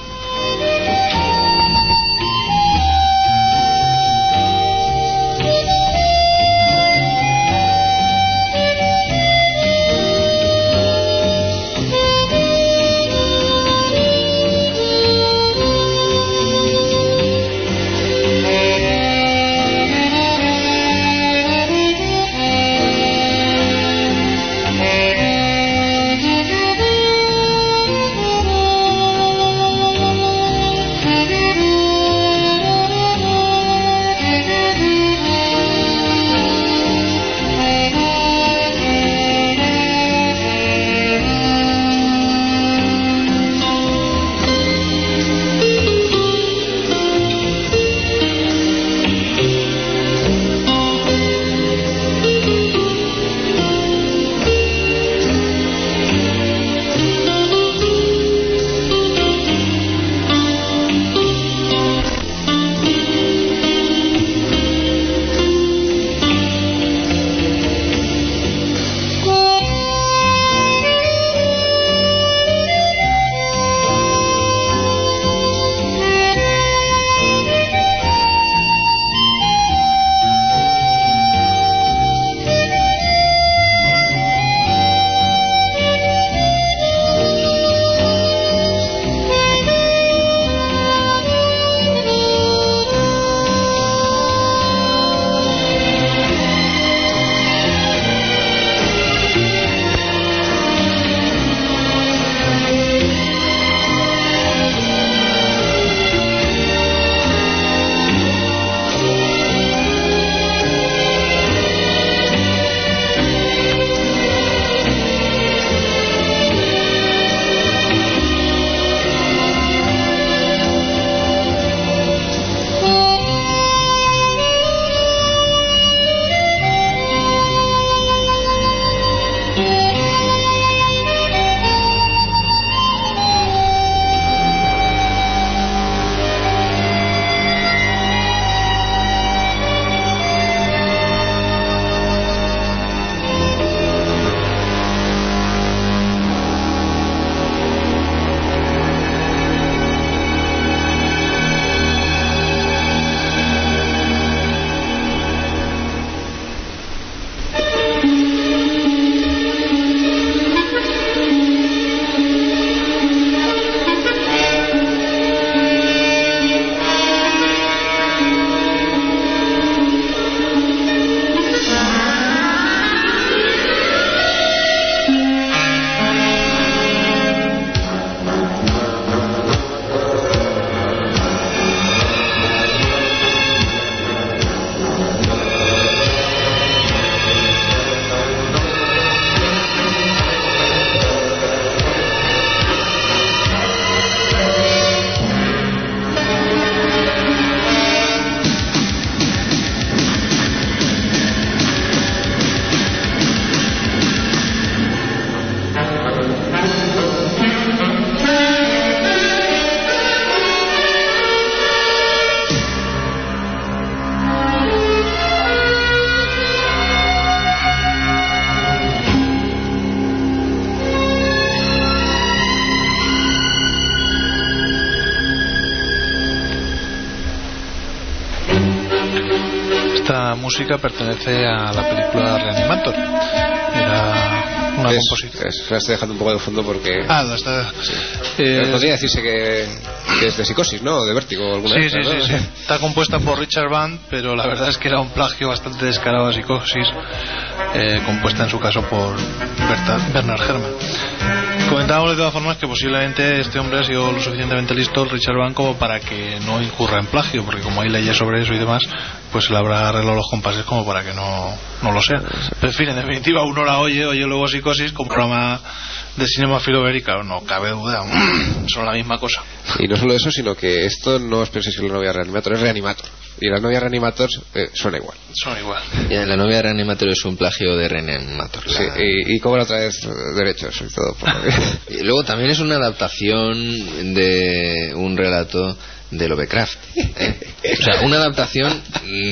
[SPEAKER 5] música pertenece a la película Reanimator. Era una composición.
[SPEAKER 6] La estoy dejando un poco de fondo porque...
[SPEAKER 5] la está...
[SPEAKER 6] Sí. Podría decirse que es de Psicosis, ¿no? De Vértigo alguna vez, ¿no?
[SPEAKER 5] Sí. Está compuesta por Richard Band, pero la verdad es que era un plagio bastante descarado a Psicosis, compuesta en su caso por Bernard Herrmann. Comentábamos de todas formas que posiblemente este hombre ha sido lo suficientemente listo, Richard Band, como para que no incurra en plagio, porque como hay leyes sobre eso y demás, pues le habrá arreglado los compases como para que no lo sea. Pero en fin, en definitiva uno la oye luego Psicosis como programa de Cinema Filover y claro, no cabe duda, son la misma cosa.
[SPEAKER 6] Y no solo eso, sino que esto no os penséis que la novia de Reanimator, es Reanimator. Y la novia de Reanimator suena igual.
[SPEAKER 7] La novia de Reanimator es un plagio de Reanimator.
[SPEAKER 6] Sí, y cobra otra vez derechos y todo.
[SPEAKER 7] Y luego también es una adaptación de un relato de Lovecraft, o sea, una adaptación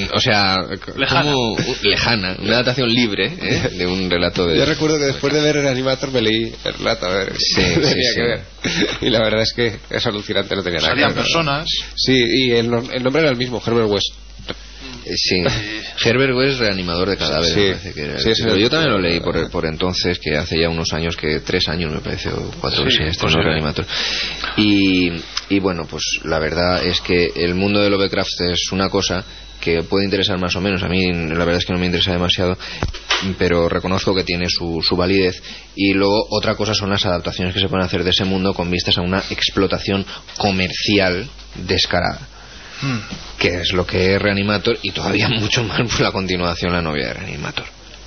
[SPEAKER 7] lejana, una adaptación libre, de un relato de...
[SPEAKER 6] Yo recuerdo que después de ver Reanimator me leí el relato, a ver, tenía que ver, y la verdad es que es alucinante, no tenía nada que ver.
[SPEAKER 5] Salían personas.
[SPEAKER 6] Sí, y el nombre era el mismo, Herbert West.
[SPEAKER 7] Sí, Herbert West, reanimador de cadáveres, me parece que era. Pero yo también lo leí por entonces, que hace ya unos años, que 3 años me parece, o 4 que se estrenó Reanimator. Y bueno, pues la verdad es que el mundo de Lovecraft es una cosa que puede interesar más o menos. A mí la verdad es que no me interesa demasiado, pero reconozco que tiene su validez. Y luego otra cosa son las adaptaciones que se pueden hacer de ese mundo con vistas a una explotación comercial descarada, que es lo que es Reanimator, y todavía mucho más por la continuación, la novia de Reanimator.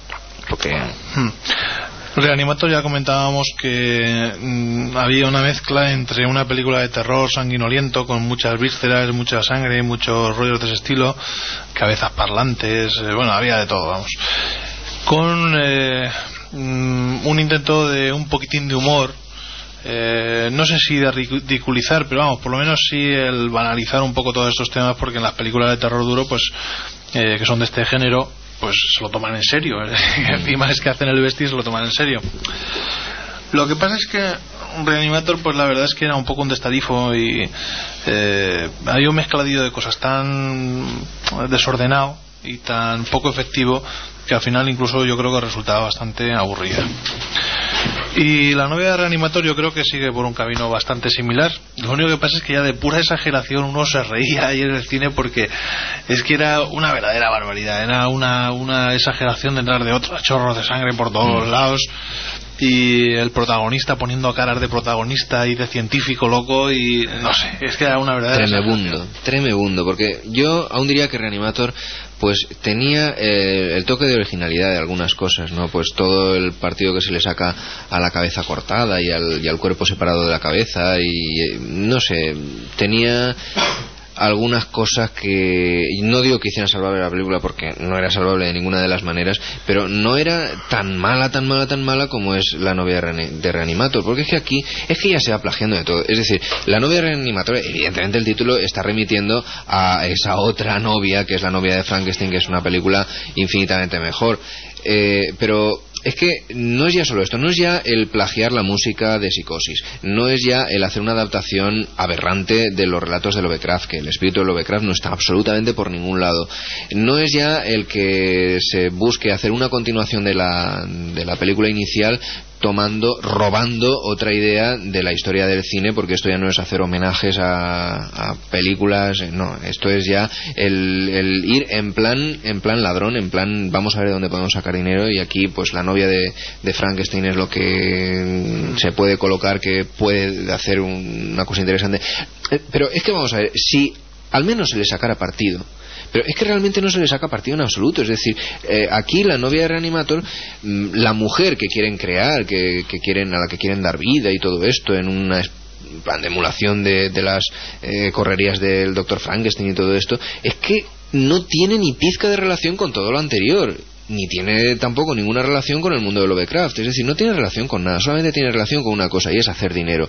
[SPEAKER 5] Reanimator, ya comentábamos que había una mezcla entre una película de terror sanguinoliento con muchas vísceras, mucha sangre, muchos rollos de ese estilo, cabezas parlantes, había de todo, vamos, con un intento de un poquitín de humor, no sé si de ridiculizar, pero vamos, por lo menos sí el banalizar un poco todos estos temas, porque en las películas de terror duro, pues que son de este género, pues se lo toman en serio. Encima es que hacen el vestir, se lo toman en serio. Lo que pasa es que Reanimator, pues la verdad es que era un poco un destarifo y hay un mezcladillo de cosas tan desordenado y tan poco efectivo que al final incluso yo creo que resultaba bastante aburrida. Y la novia de Reanimator yo creo que sigue por un camino bastante similar. Lo único que pasa es que ya de pura exageración uno se reía ahí en el cine, porque es que era una verdadera barbaridad. Era una exageración detrás de otra, chorros de sangre por todos los lados, y el protagonista poniendo caras de protagonista y de científico loco, y no sé, es que era una verdadera
[SPEAKER 7] tremebundo, porque yo aún diría que Reanimator pues tenía el toque de originalidad de algunas cosas, ¿no? Pues todo el partido que se le saca a la cabeza cortada y al cuerpo separado de la cabeza, y no sé, tenía algunas cosas que no digo que hicieran salvable la película, porque no era salvable de ninguna de las maneras, pero no era tan mala como es la novia de Reanimator, porque es que aquí es que ya se va plagiando de todo. Es decir, la novia de Reanimator, evidentemente el título está remitiendo a esa otra novia, que es la novia de Frankenstein, que es una película infinitamente mejor, pero es que no es ya solo esto, no es ya el plagiar la música de Psicosis, no es ya el hacer una adaptación aberrante de los relatos de Lovecraft, que el espíritu de Lovecraft no está absolutamente por ningún lado, no es ya el que se busque hacer una continuación de la película inicial, robando otra idea de la historia del cine, porque esto ya no es hacer homenajes a películas, no, esto es ya el ir en plan ladrón, en plan vamos a ver de dónde podemos sacar dinero, y aquí pues la novia de Frankenstein es lo que se puede colocar, que puede hacer una cosa interesante. Pero es que vamos a ver, si al menos se le sacara partido. Pero es que realmente no se le saca partido en absoluto. Es decir, aquí la novia de Reanimator, la mujer que quieren crear, a la que quieren dar vida y todo esto, en una plan de emulación de las correrías del Dr. Frankenstein y todo esto, es que no tiene ni pizca de relación con todo lo anterior, ni tiene tampoco ninguna relación con el mundo de Lovecraft. Es decir, no tiene relación con nada, solamente tiene relación con una cosa, y es hacer dinero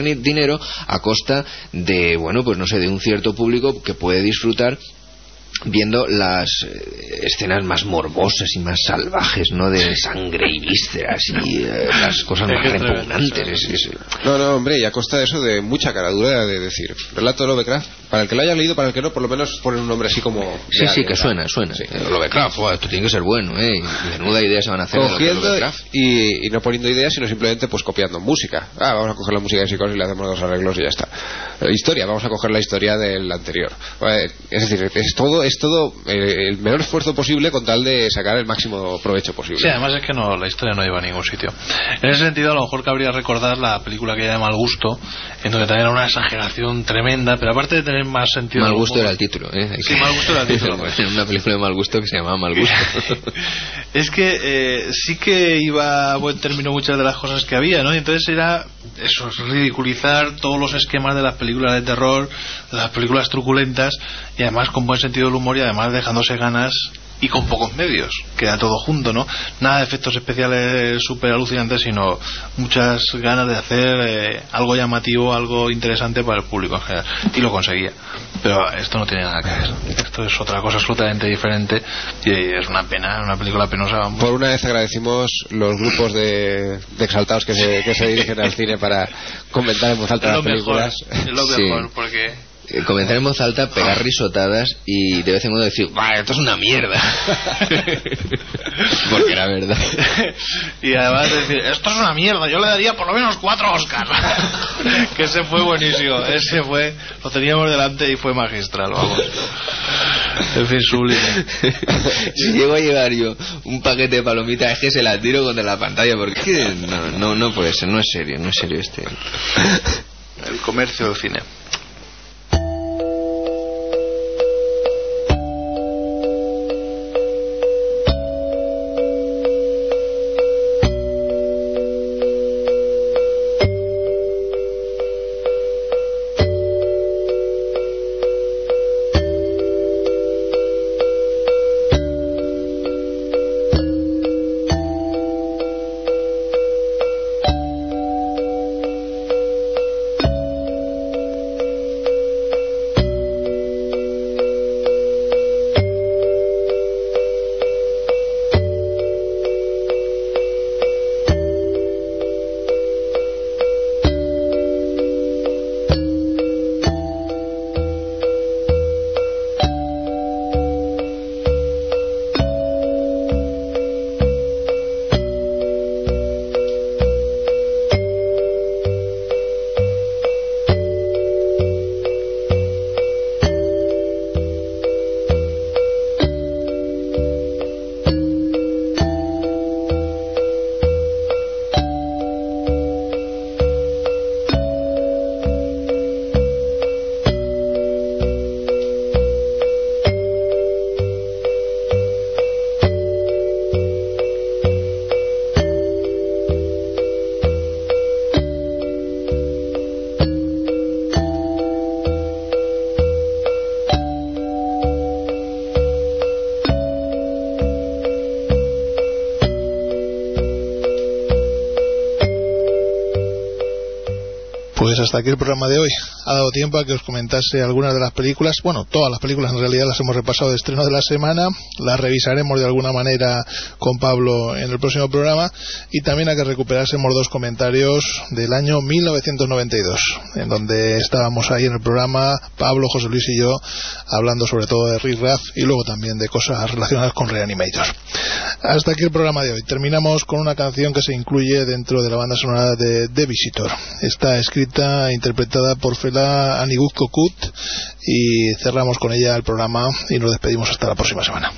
[SPEAKER 7] a costa de, bueno, pues no sé, de un cierto público que puede disfrutar viendo las escenas más morbosas y más salvajes, ¿no? De sangre y vísceras y las cosas más repugnantes.
[SPEAKER 6] No, hombre, y a costa de eso, de mucha caradura, de decir, relato de Lovecraft, Para el que lo haya leído, para el que no, por lo menos poner un nombre así como...
[SPEAKER 7] Sí, que suena. Sí. Lovecraft, esto tiene que ser bueno, y menuda idea se van a hacer.
[SPEAKER 6] Cogiendo y no poniendo ideas, sino simplemente pues copiando música. Vamos a coger la música de Psicosis y le hacemos 2 arreglos y ya está. Historia, vamos a coger la historia del anterior. Es decir, es todo el menor esfuerzo posible con tal de sacar el máximo provecho posible.
[SPEAKER 5] Sí, además es que la historia no lleva a ningún sitio. En ese sentido, a lo mejor cabría recordar la película que llama Mal Gusto, en donde también era una exageración tremenda, pero aparte de tener más sentido...
[SPEAKER 7] Mal Gusto era el título,
[SPEAKER 5] Sí, Mal Gusto era el título.
[SPEAKER 7] Una película de Mal Gusto que se llamaba Mal Gusto.
[SPEAKER 5] Es que sí que iba a buen término muchas de las cosas que había, ¿no? Y entonces era eso, es ridiculizar todos los esquemas de las películas de terror, de las películas truculentas, y además con buen sentido del humor, y además dejándose ganas y con pocos medios, queda todo junto, ¿no? Nada de efectos especiales súper alucinantes, sino muchas ganas de hacer algo llamativo, algo interesante para el público en general, y lo conseguía. Pero esto no tiene nada que ver, esto es otra cosa absolutamente diferente, y es una pena, una película penosa, vamos.
[SPEAKER 6] Por una vez agradecimos los grupos de exaltados que se dirigen al cine para comentar en voz alta las películas.
[SPEAKER 5] Es lo mejor, porque...
[SPEAKER 7] Comenzar en voz alta, pegar risotadas y de vez en cuando decir, esto es una mierda. Porque era verdad.
[SPEAKER 5] Y además decir, esto es una mierda, yo le daría por lo menos 4 Oscars. Que ese fue buenísimo, lo teníamos delante y fue magistral, vamos. En fin, sublime.
[SPEAKER 7] Si llego a llevar yo un paquete de palomitas, es que se la tiro contra la pantalla, porque es que no puede ser, no es serio este.
[SPEAKER 5] El comercio del cine. Pues hasta aquí el programa de hoy. Ha dado tiempo a que os comentase algunas de las películas. Bueno, todas las películas en realidad las hemos repasado de estreno de la semana. Las revisaremos de alguna manera con Pablo en el próximo programa. Y también a que recuperásemos 2 comentarios del año 1992, en donde estábamos ahí en el programa, Pablo, José Luis y yo, hablando sobre todo de Rick Raff y luego también de cosas relacionadas con Reanimator. Hasta aquí el programa de hoy. Terminamos con una canción que se incluye dentro de la banda sonora de The Visitor. Está escrita e interpretada por Fela Anikulapo y cerramos con ella el programa y nos despedimos hasta la próxima semana.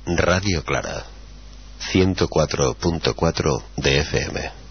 [SPEAKER 8] Radio Clara, 104.4 de FM.